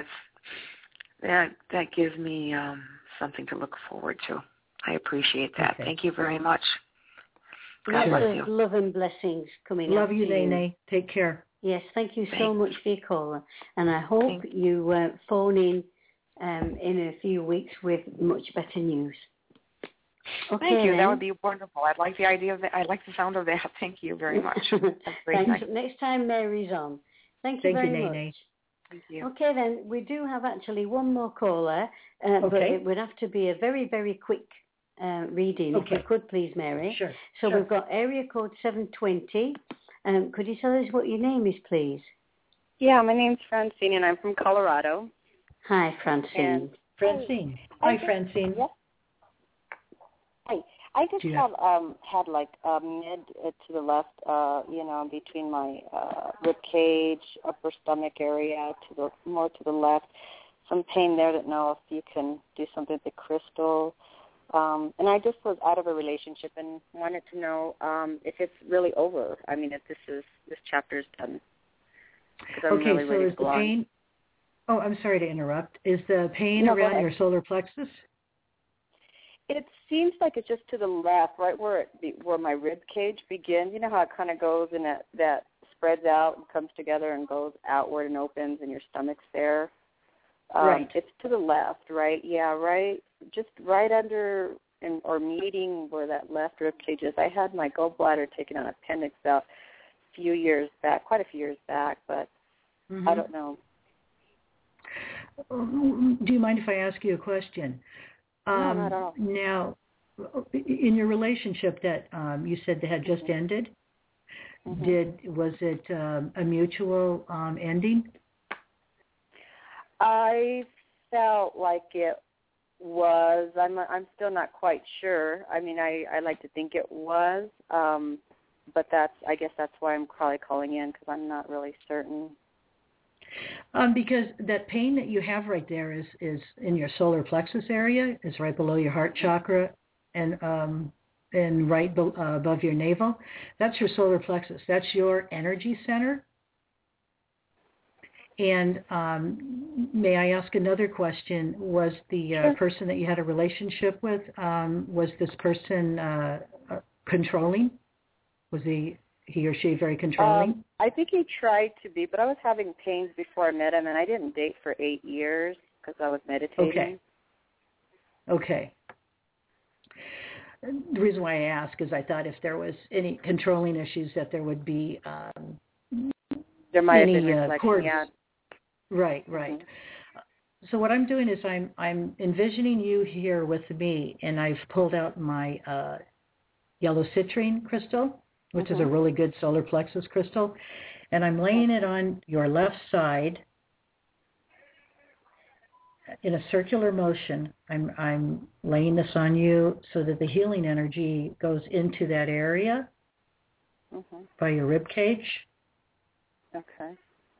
That gives me something to look forward to. I appreciate that. Okay. Thank you very much. God bless you. Love and blessings coming Love up you, to you. Nene. Take care. Yes, thank you so much for your call. And I hope you phone in a few weeks with much better news. Okay, thank you. then. That would be wonderful. I like the idea of that. I like the sound of that. Thank you very much. That's great. Thanks. Next time Mary's on. Thank you very much. Nene. Thank you. Okay, then we do have actually one more caller, but it would have to be a very, very quick reading. If you could, please, Mary. Sure. So we've got area code 720. Could you tell us what your name is, please? Yeah, my name's Francine, and I'm from Colorado. Hi, Francine. Francine. Hi, Francine. Yes. Hi. I just have had like mid to the left, between my rib cage, upper stomach area, more to the left. Some pain there. Don't know if you can do something with the crystal. And I just was out of a relationship and wanted to know if it's really over. I mean, if this chapter's done. Okay, really so is the pain? Oh, I'm sorry to interrupt. Is the pain around your solar plexus? It seems like it's just to the left, right where my rib cage begins. You know how it kind of goes and that spreads out and comes together and goes outward and opens, and your stomach's there. Right. It's to the left, right? Yeah, right. Just right under or meeting where that left rib cage is. I had my gallbladder taken out, appendix out quite a few years back, but I don't know. Do you mind if I ask you a question? No, not at all. Now, in your relationship that you said that had just ended, was it a mutual ending? I felt like it was. I'm still not quite sure. I mean, I like to think it was, but I guess that's why I'm probably calling in, because I'm not really certain. Because that pain that you have right there is in your solar plexus area, is right below your heart chakra, and right above your navel. That's your solar plexus. That's your energy center. And may I ask another question? Was the person that you had a relationship with, was this person controlling? Was he or she very controlling? I think he tried to be, but I was having pains before I met him, and I didn't date for 8 years because I was meditating. Okay. The reason why I ask is I thought if there was any controlling issues that there would be there might have been reflection, yeah. Right. Mm-hmm. So what I'm doing is I'm envisioning you here with me, and I've pulled out my yellow citrine crystal, which is a really good solar plexus crystal, and I'm laying it on your left side in a circular motion. I'm laying this on you so that the healing energy goes into that area by your rib cage. Okay.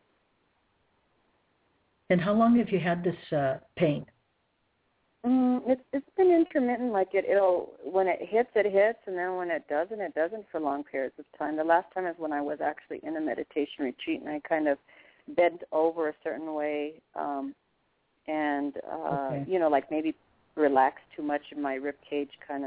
And how long have you had this pain? It's been intermittent. Like it'll when it hits, and then when it doesn't for long periods of time. The last time is when I was actually in a meditation retreat, and I kind of bent over a certain way, and like maybe relaxed too much in my rib cage, kind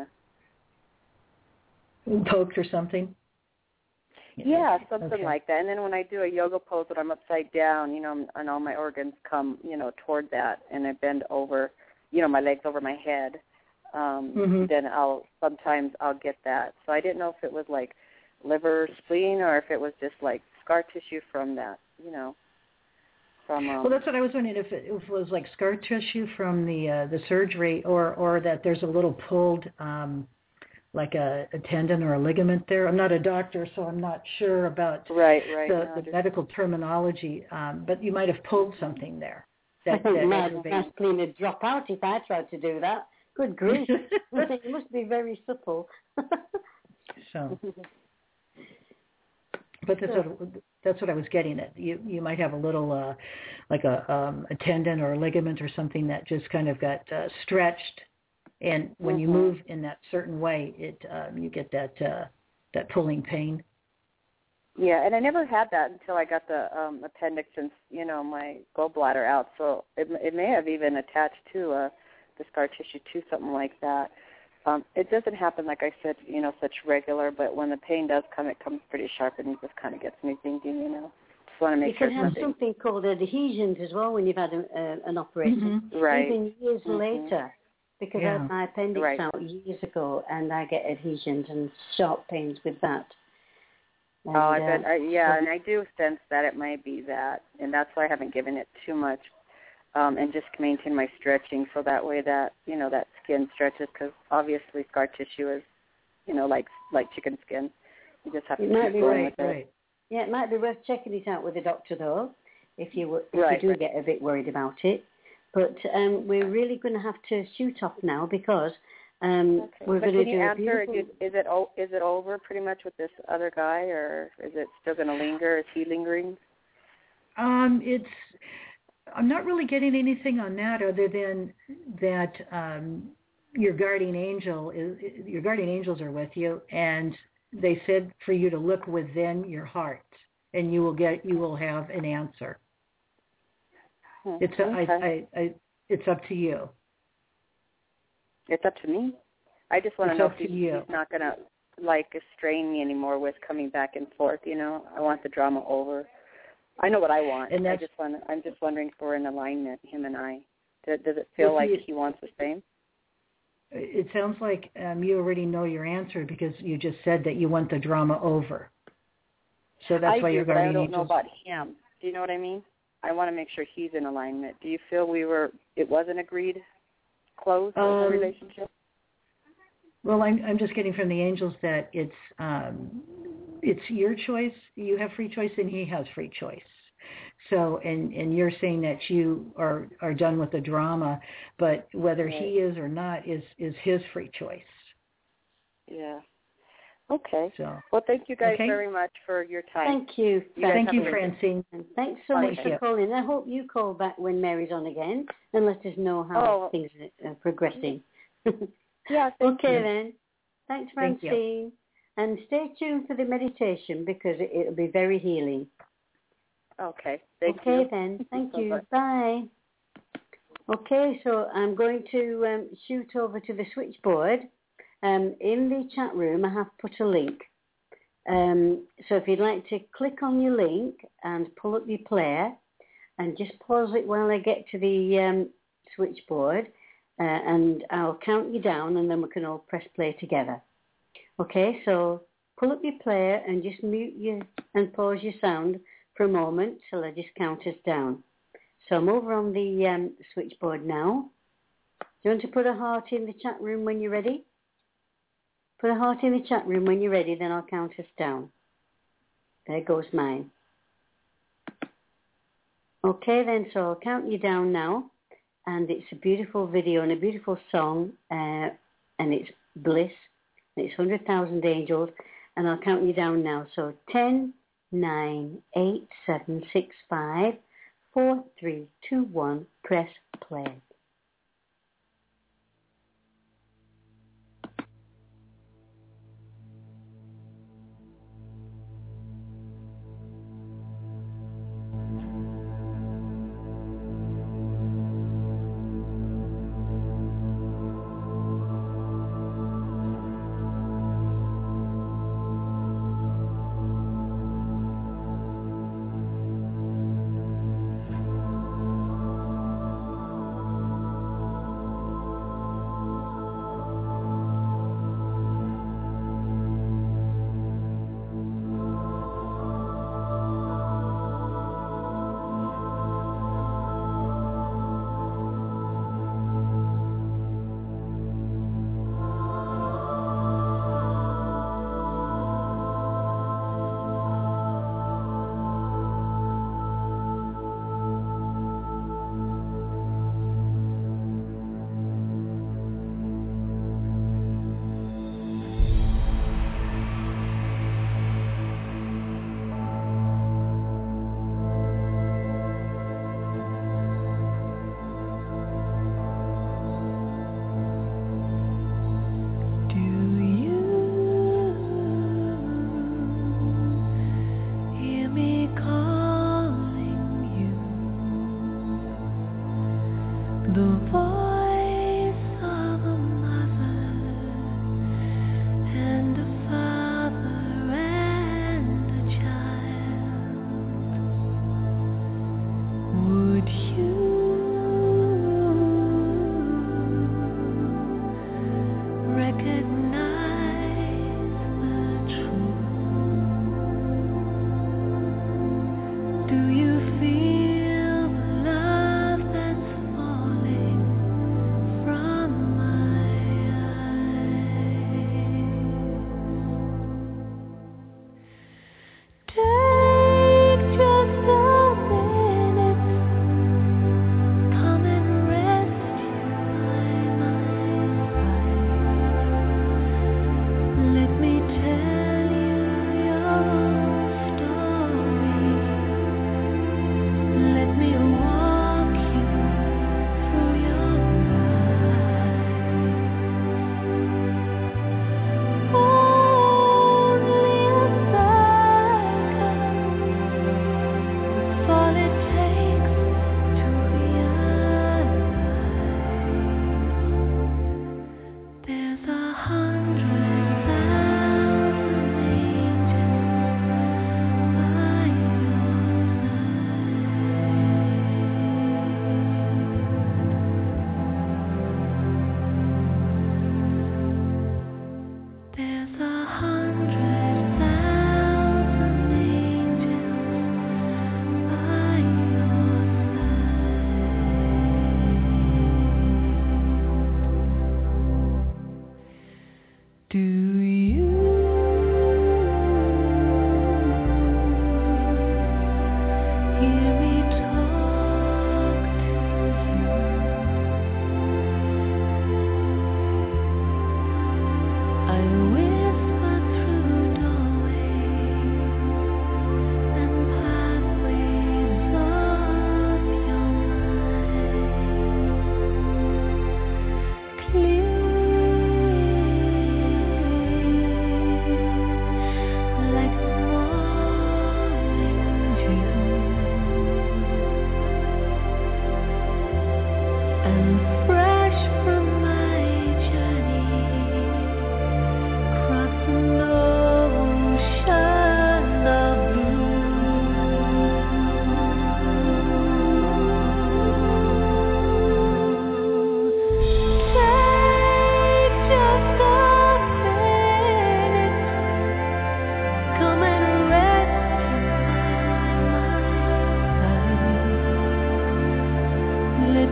of poked or something. Yeah, something like that. And then when I do a yoga pose when I'm upside down, and all my organs come, toward that, and I bend over, my legs over my head, then I'll get that. So I didn't know if it was like liver, spleen, or if it was just like scar tissue from that, from. Well, that's what I was wondering, if it was like scar tissue from the surgery, or that there's a little pulled. Like a tendon or a ligament there. I'm not a doctor, so I'm not sure about the medical terminology, but you might have pulled something there. I think my spleen would drop out if I tried to do that. Good grief. It must be very supple. So, but that's what I was getting at. You might have a little like a tendon or a ligament or something that just kind of got stretched, and when you move in that certain way, you get that pulling pain. Yeah, and I never had that until I got the appendix and my gallbladder out. So it may have even attached to the scar tissue to something like that. It doesn't happen, like I said, such regular, but when the pain does come, it comes pretty sharp and it just kind of gets me thinking, Just want to make sure. You can have something called adhesions as well when you've had an operation. Right. Even years later, because I had my appendix out years ago, and I get adhesions and sharp pains with that. And, I bet, and I do sense that it might be that, and that's why I haven't given it too much, and just maintain my stretching so that way that, that skin stretches, because obviously scar tissue is, like chicken skin. You just have to keep going with it. Yeah, it might be worth checking it out with a doctor, though, if you do get a bit worried about it. But we're really going to have to shoot off now because we're going to do a beautiful... Is it over pretty much with this other guy, or is it still going to linger? Is he lingering? I'm not really getting anything on that other than that your guardian angels are with you, and they said for you to look within your heart, and you will have an answer. It's up to you. It's up to me. I just want to know if he's not going to strain me anymore with coming back and forth. I want the drama over. I know what I want. And I'm just wondering if we're in alignment, him and I. Does it feel like he wants the same? It sounds like you already know your answer because you just said that you want the drama over. So that's why you're guarding angels. I don't know about him. Do you know what I mean? I want to make sure he's in alignment. Do you feel it wasn't agreed close in the relationship? Well, I'm just getting from the angels that it's your choice. You have free choice, and he has free choice. So, and you're saying that you are done with the drama, but whether he is or not is his free choice. Yeah. Okay. So, well, thank you guys very much for your time. Thank you. Thank you, Francine. And thanks so much for calling. I hope you call back when Mary's on again and let us know how things are progressing. Yeah. Okay, then. Thanks, Francine. And stay tuned for the meditation because it'll be very healing. Okay. Thank you. Okay, then. Thank you. Bye. Okay, so I'm going to shoot over to the switchboard. In the chat room, I have put a link. So if you'd like to click on your link and pull up your player and just pause it while I get to the switchboard, and I'll count you down and then we can all press play together. Okay, so pull up your player and just mute you and pause your sound for a moment till I just count us down. So I'm over on the switchboard now. Do you want to put a heart in the chat room when you're ready? Put a heart in the chat room when you're ready, then I'll count us down. There goes mine. Okay then, so I'll count you down now. And it's a beautiful video and a beautiful song, and it's Bliss. And it's 100,000 Angels, and I'll count you down now. So 10, 9, 8, 7, 6, 5, 4, 3, 2, 1, press play.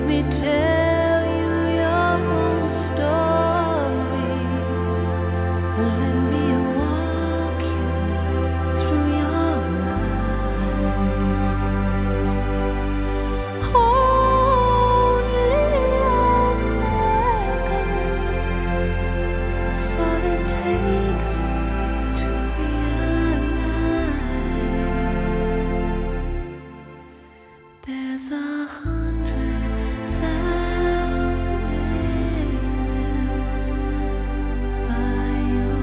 me tell you your whole story. Let me walk you through your life. Only all it takes to realize there's 100,000 by your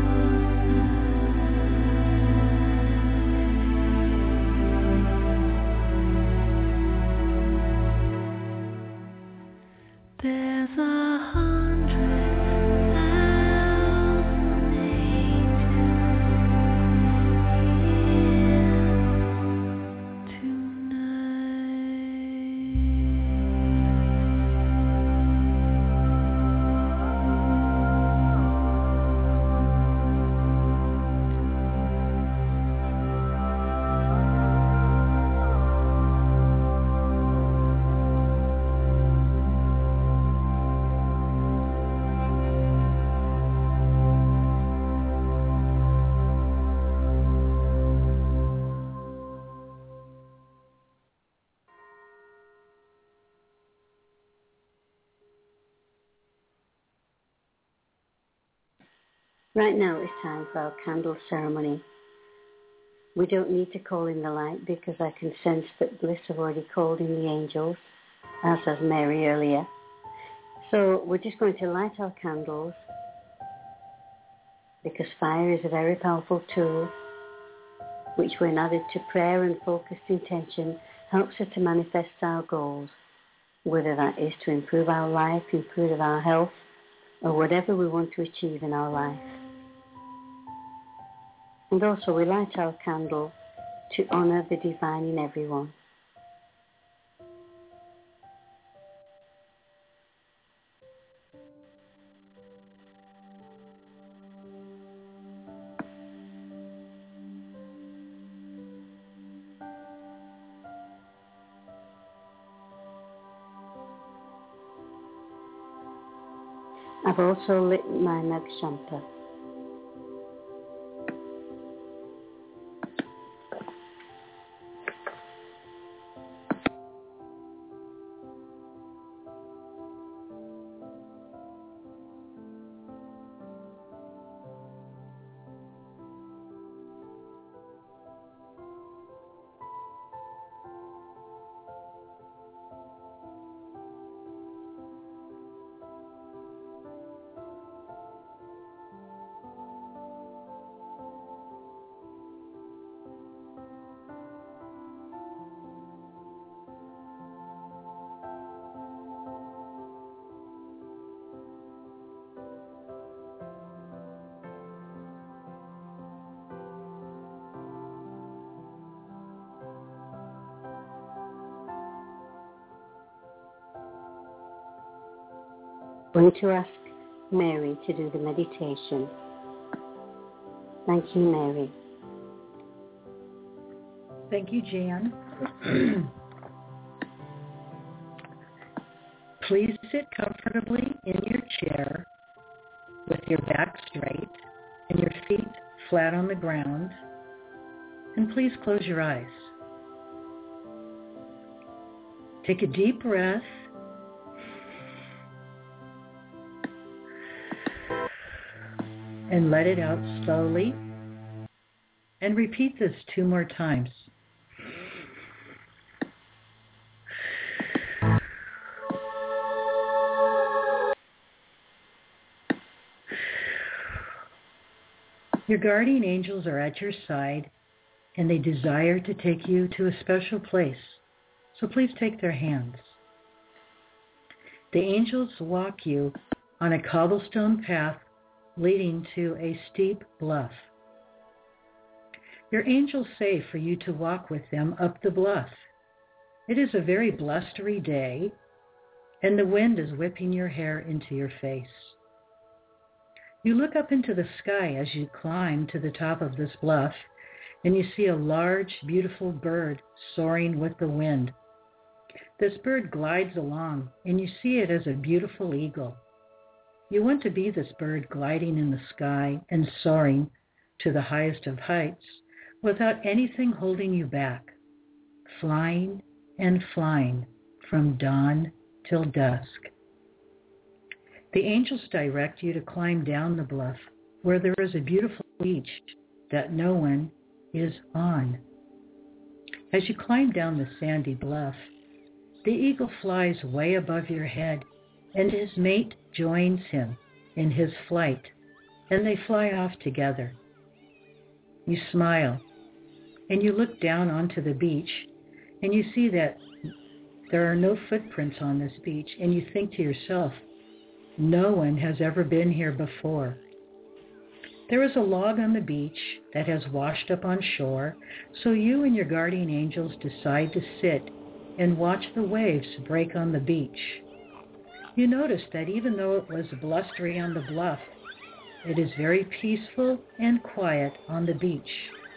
side. There's 100,000 angels here Right now it's time for our candle ceremony. We don't need to call in the light because I can sense that Bliss have already called in the angels, as has Mary earlier. So we're just going to light our candles because fire is a very powerful tool which when added to prayer and focused intention helps us to manifest our goals, whether that is to improve our life, improve our health, or whatever we want to achieve in our life. And also we light our candle to honor the divine in everyone. I've also lit my Nagshampa. I'm going to ask Mary to do the meditation. Thank you, Mary. Thank you, Jan. Please sit comfortably in your chair with your back straight and your feet flat on the ground. And please close your eyes. Take a deep breath. And let it out slowly. And repeat this 2 more times. Your guardian angels are at your side, and they desire to take you to a special place. So please take their hands. The angels walk you on a cobblestone path leading to a steep bluff. Your angels say for you to walk with them up the bluff. It is a very blustery day, and the wind is whipping your hair into your face. You look up into the sky as you climb to the top of this bluff, and you see a large, beautiful bird soaring with the wind. This bird glides along, and you see it as a beautiful eagle. You want to be this bird gliding in the sky and soaring to the highest of heights without anything holding you back, flying and flying from dawn till dusk. The angels direct you to climb down the bluff where there is a beautiful beach that no one is on. As you climb down the sandy bluff, the eagle flies way above your head, and his mate joins him in his flight, and they fly off together. You smile, and you look down onto the beach, and you see that there are no footprints on this beach, and you think to yourself, no one has ever been here before. There is a log on the beach that has washed up on shore, so you and your guardian angels decide to sit and watch the waves break on the beach. You notice that even though it was blustery on the bluff, it is very peaceful and quiet on the beach.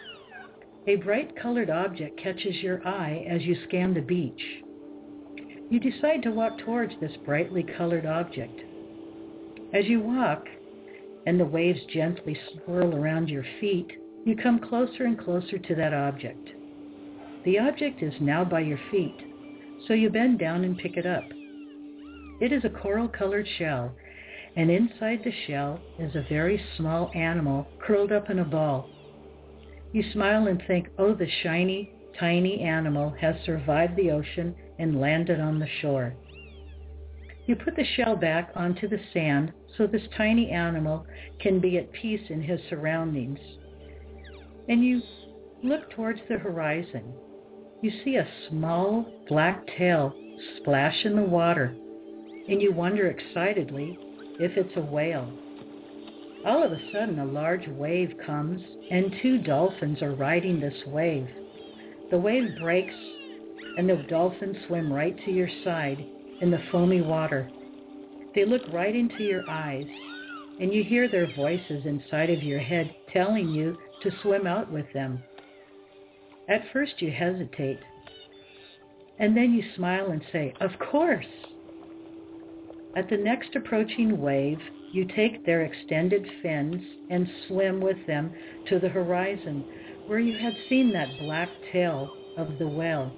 A bright colored object catches your eye as you scan the beach. You decide to walk towards this brightly colored object. As you walk, and the waves gently swirl around your feet, you come closer and closer to that object. The object is now by your feet, so you bend down and pick it up. It is a coral-colored shell, and inside the shell is a very small animal curled up in a ball. You smile and think, oh, the shiny, tiny animal has survived the ocean and landed on the shore. You put the shell back onto the sand so this tiny animal can be at peace in his surroundings. And you look towards the horizon. You see a small black tail splash in the water, and you wonder excitedly if it's a whale. All of a sudden, a large wave comes, and two dolphins are riding this wave. The wave breaks, and the dolphins swim right to your side in the foamy water. They look right into your eyes, and you hear their voices inside of your head telling you to swim out with them. At first you hesitate, and then you smile and say, of course. At the next approaching wave, you take their extended fins and swim with them to the horizon where you had seen that black tail of the whale.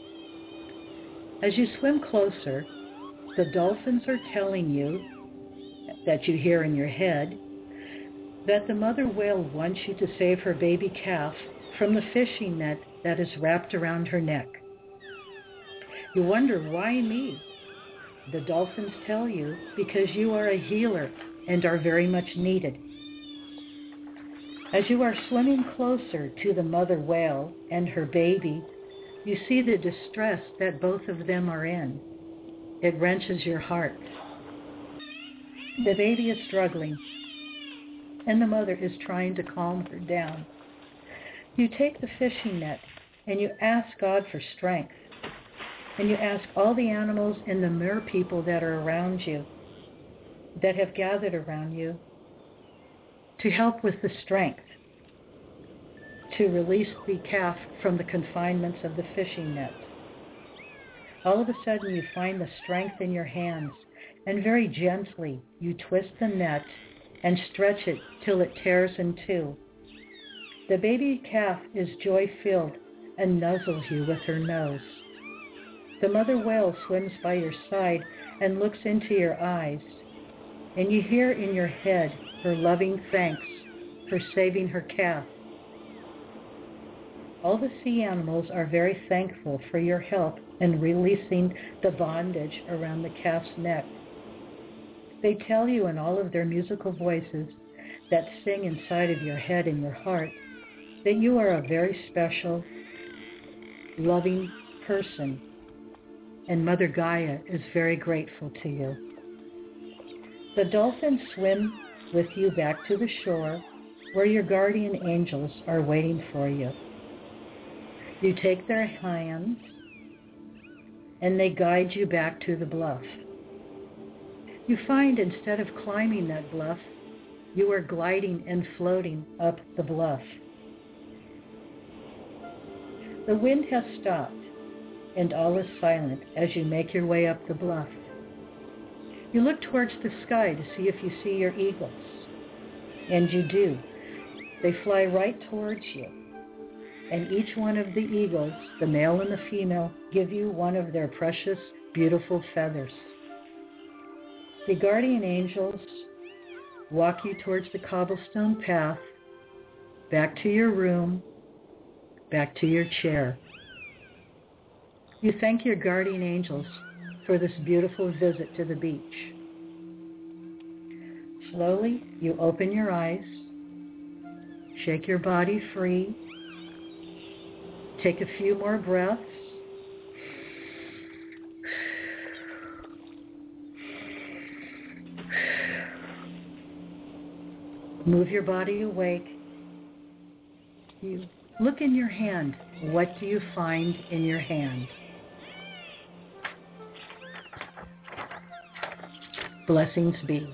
As you swim closer, the dolphins are telling you, that you hear in your head, that the mother whale wants you to save her baby calf from the fishing net that is wrapped around her neck. You wonder, why me? The dolphins tell you because you are a healer and are very much needed. As you are swimming closer to the mother whale and her baby, you see the distress that both of them are in. It wrenches your heart. The baby is struggling, and the mother is trying to calm her down. You take the fishing net, and you ask God for strength. And you ask all the animals and the mer people that are around you, that have gathered around you, to help with the strength to release the calf from the confinements of the fishing net. All of a sudden you find the strength in your hands, and very gently you twist the net and stretch it till it tears in two. The baby calf is joy-filled and nuzzles you with her nose. The mother whale swims by your side and looks into your eyes, and you hear in your head her loving thanks for saving her calf. All the sea animals are very thankful for your help in releasing the bondage around the calf's neck. They tell you in all of their musical voices that sing inside of your head and your heart that you are a very special, loving person, and Mother Gaia is very grateful to you. The dolphins swim with you back to the shore where your guardian angels are waiting for you. You take their hands and they guide you back to the bluff. You find instead of climbing that bluff, you are gliding and floating up the bluff. The wind has stopped, and all is silent as you make your way up the bluff. You look towards the sky to see if you see your eagles, and you do. They fly right towards you, and each one of the eagles, the male and the female, give you one of their precious, beautiful feathers. The guardian angels walk you towards the cobblestone path, back to your room, back to your chair. You thank your guardian angels for this beautiful visit to the beach. Slowly, you open your eyes, shake your body free, take a few more breaths, move your body awake. You look in your hand. What do you find in your hand? Blessings be.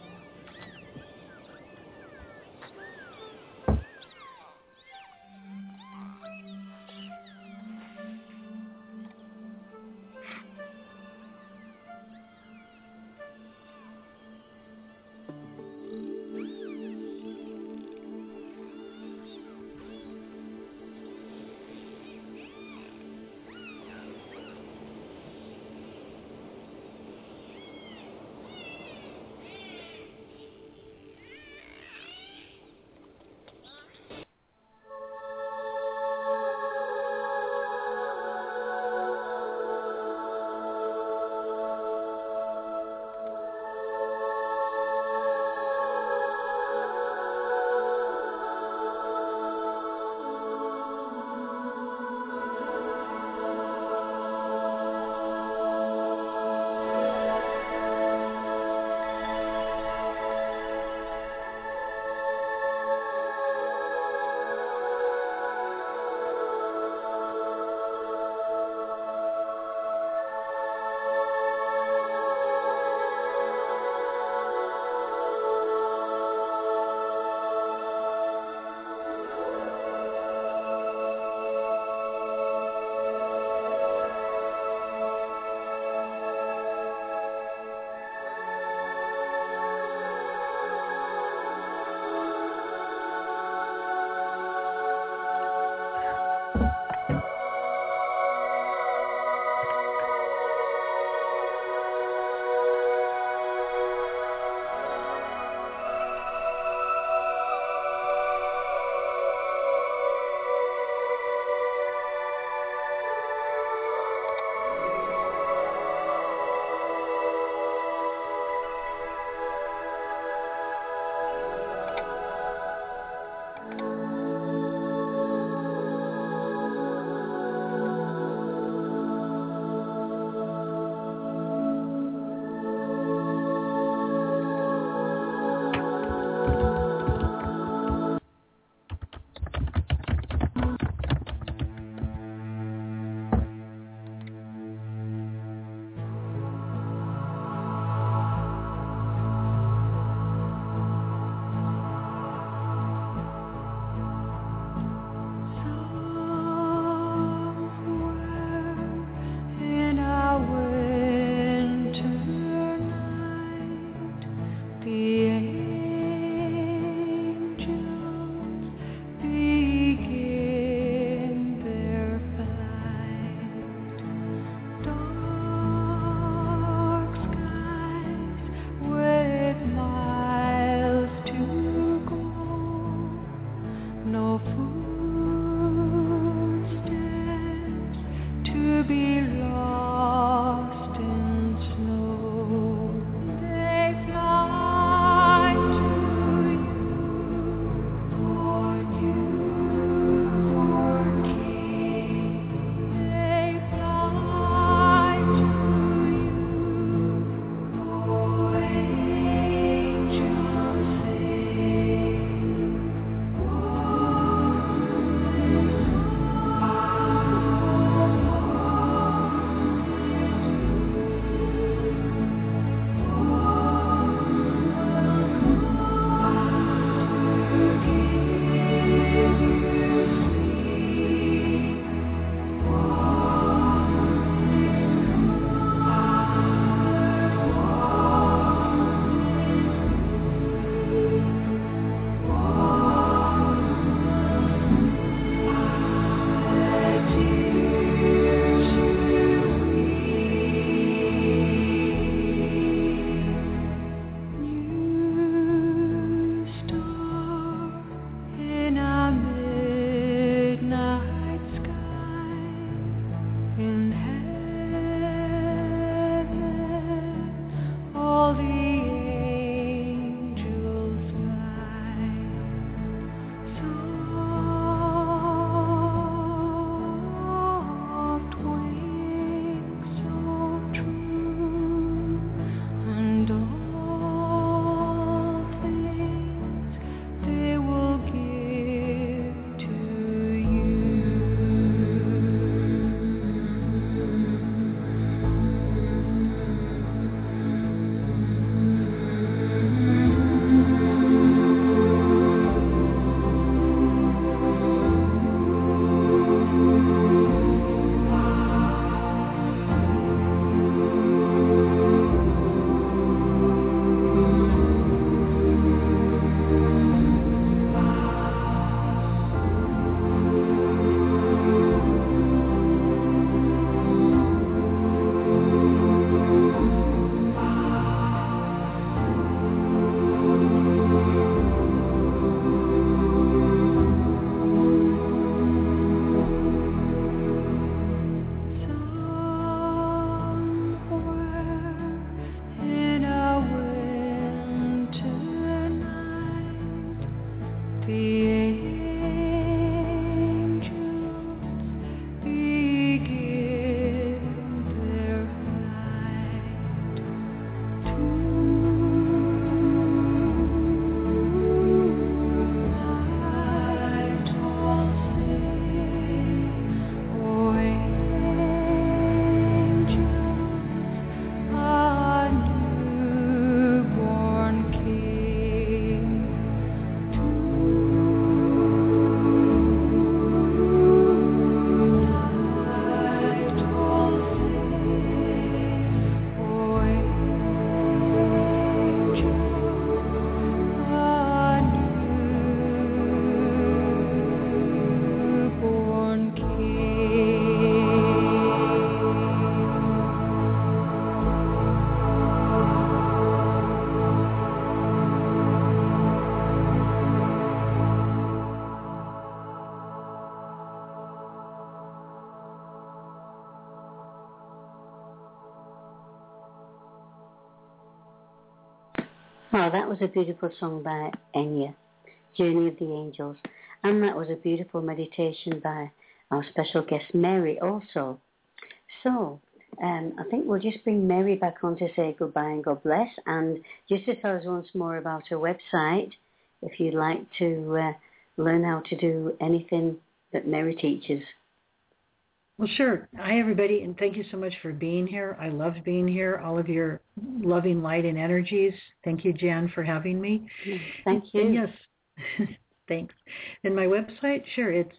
Oh, that was a beautiful song by Enya, Journey of the Angels. And that was a beautiful meditation by our special guest, Mary, also. So, I think we'll just bring Mary back on to say goodbye and God bless. And just to tell us once more about her website, if you'd like to learn how to do anything that Mary teaches. Well, sure. Hi, everybody, and thank you so much for being here. I loved being here, all of your loving light and energies. Thank you, Jan, for having me. Thank you. And yes, thanks. And my website, sure, it's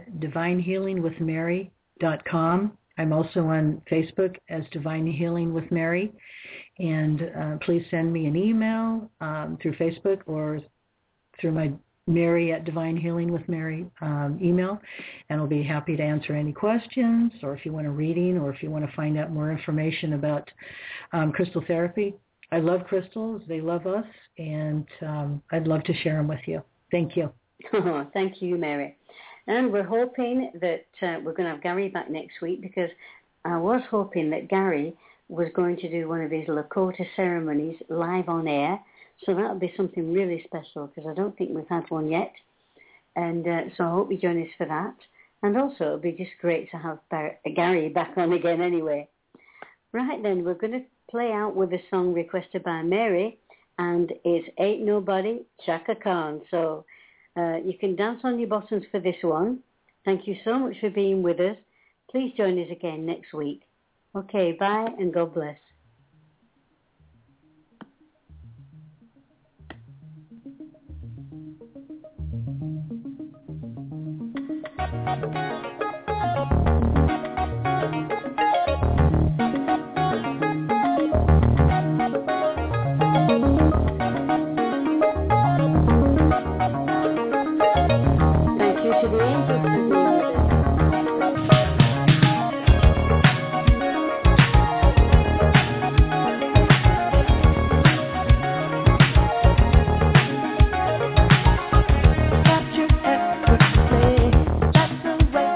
divinehealingwithmary.com. I'm also on Facebook as Divine Healing with Mary. And please send me an email through Facebook or through my Mary at Divine Healing with Mary email, and I'll be happy to answer any questions, or if you want a reading, or if you want to find out more information about crystal therapy. I love crystals. They love us, and I'd love to share them with you. Thank you. Oh, thank you, Mary. And we're hoping that we're going to have Gary back next week, because I was hoping that Gary was going to do one of his Lakota ceremonies live on air. So that would be something really special, because I don't think we've had one yet. And so I hope you join us for that. And also it would be just great to have Gary back on again anyway. Right then, we're going to play out with a song requested by Mary, and it's Ain't Nobody, Chaka Khan. So you can dance on your bottoms for this one. Thank you so much for being with us. Please join us again next week. Okay, bye and God bless. That's the way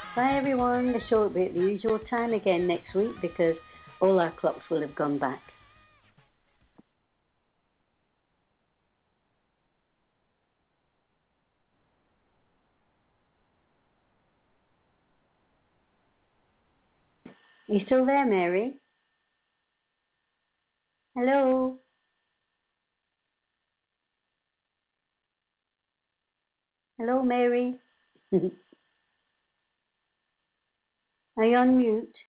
Bye, everyone. The show will be at the usual time again next week because all our clocks will have gone back. You still there, Mary? Hello? Hello, Mary? Are you on mute?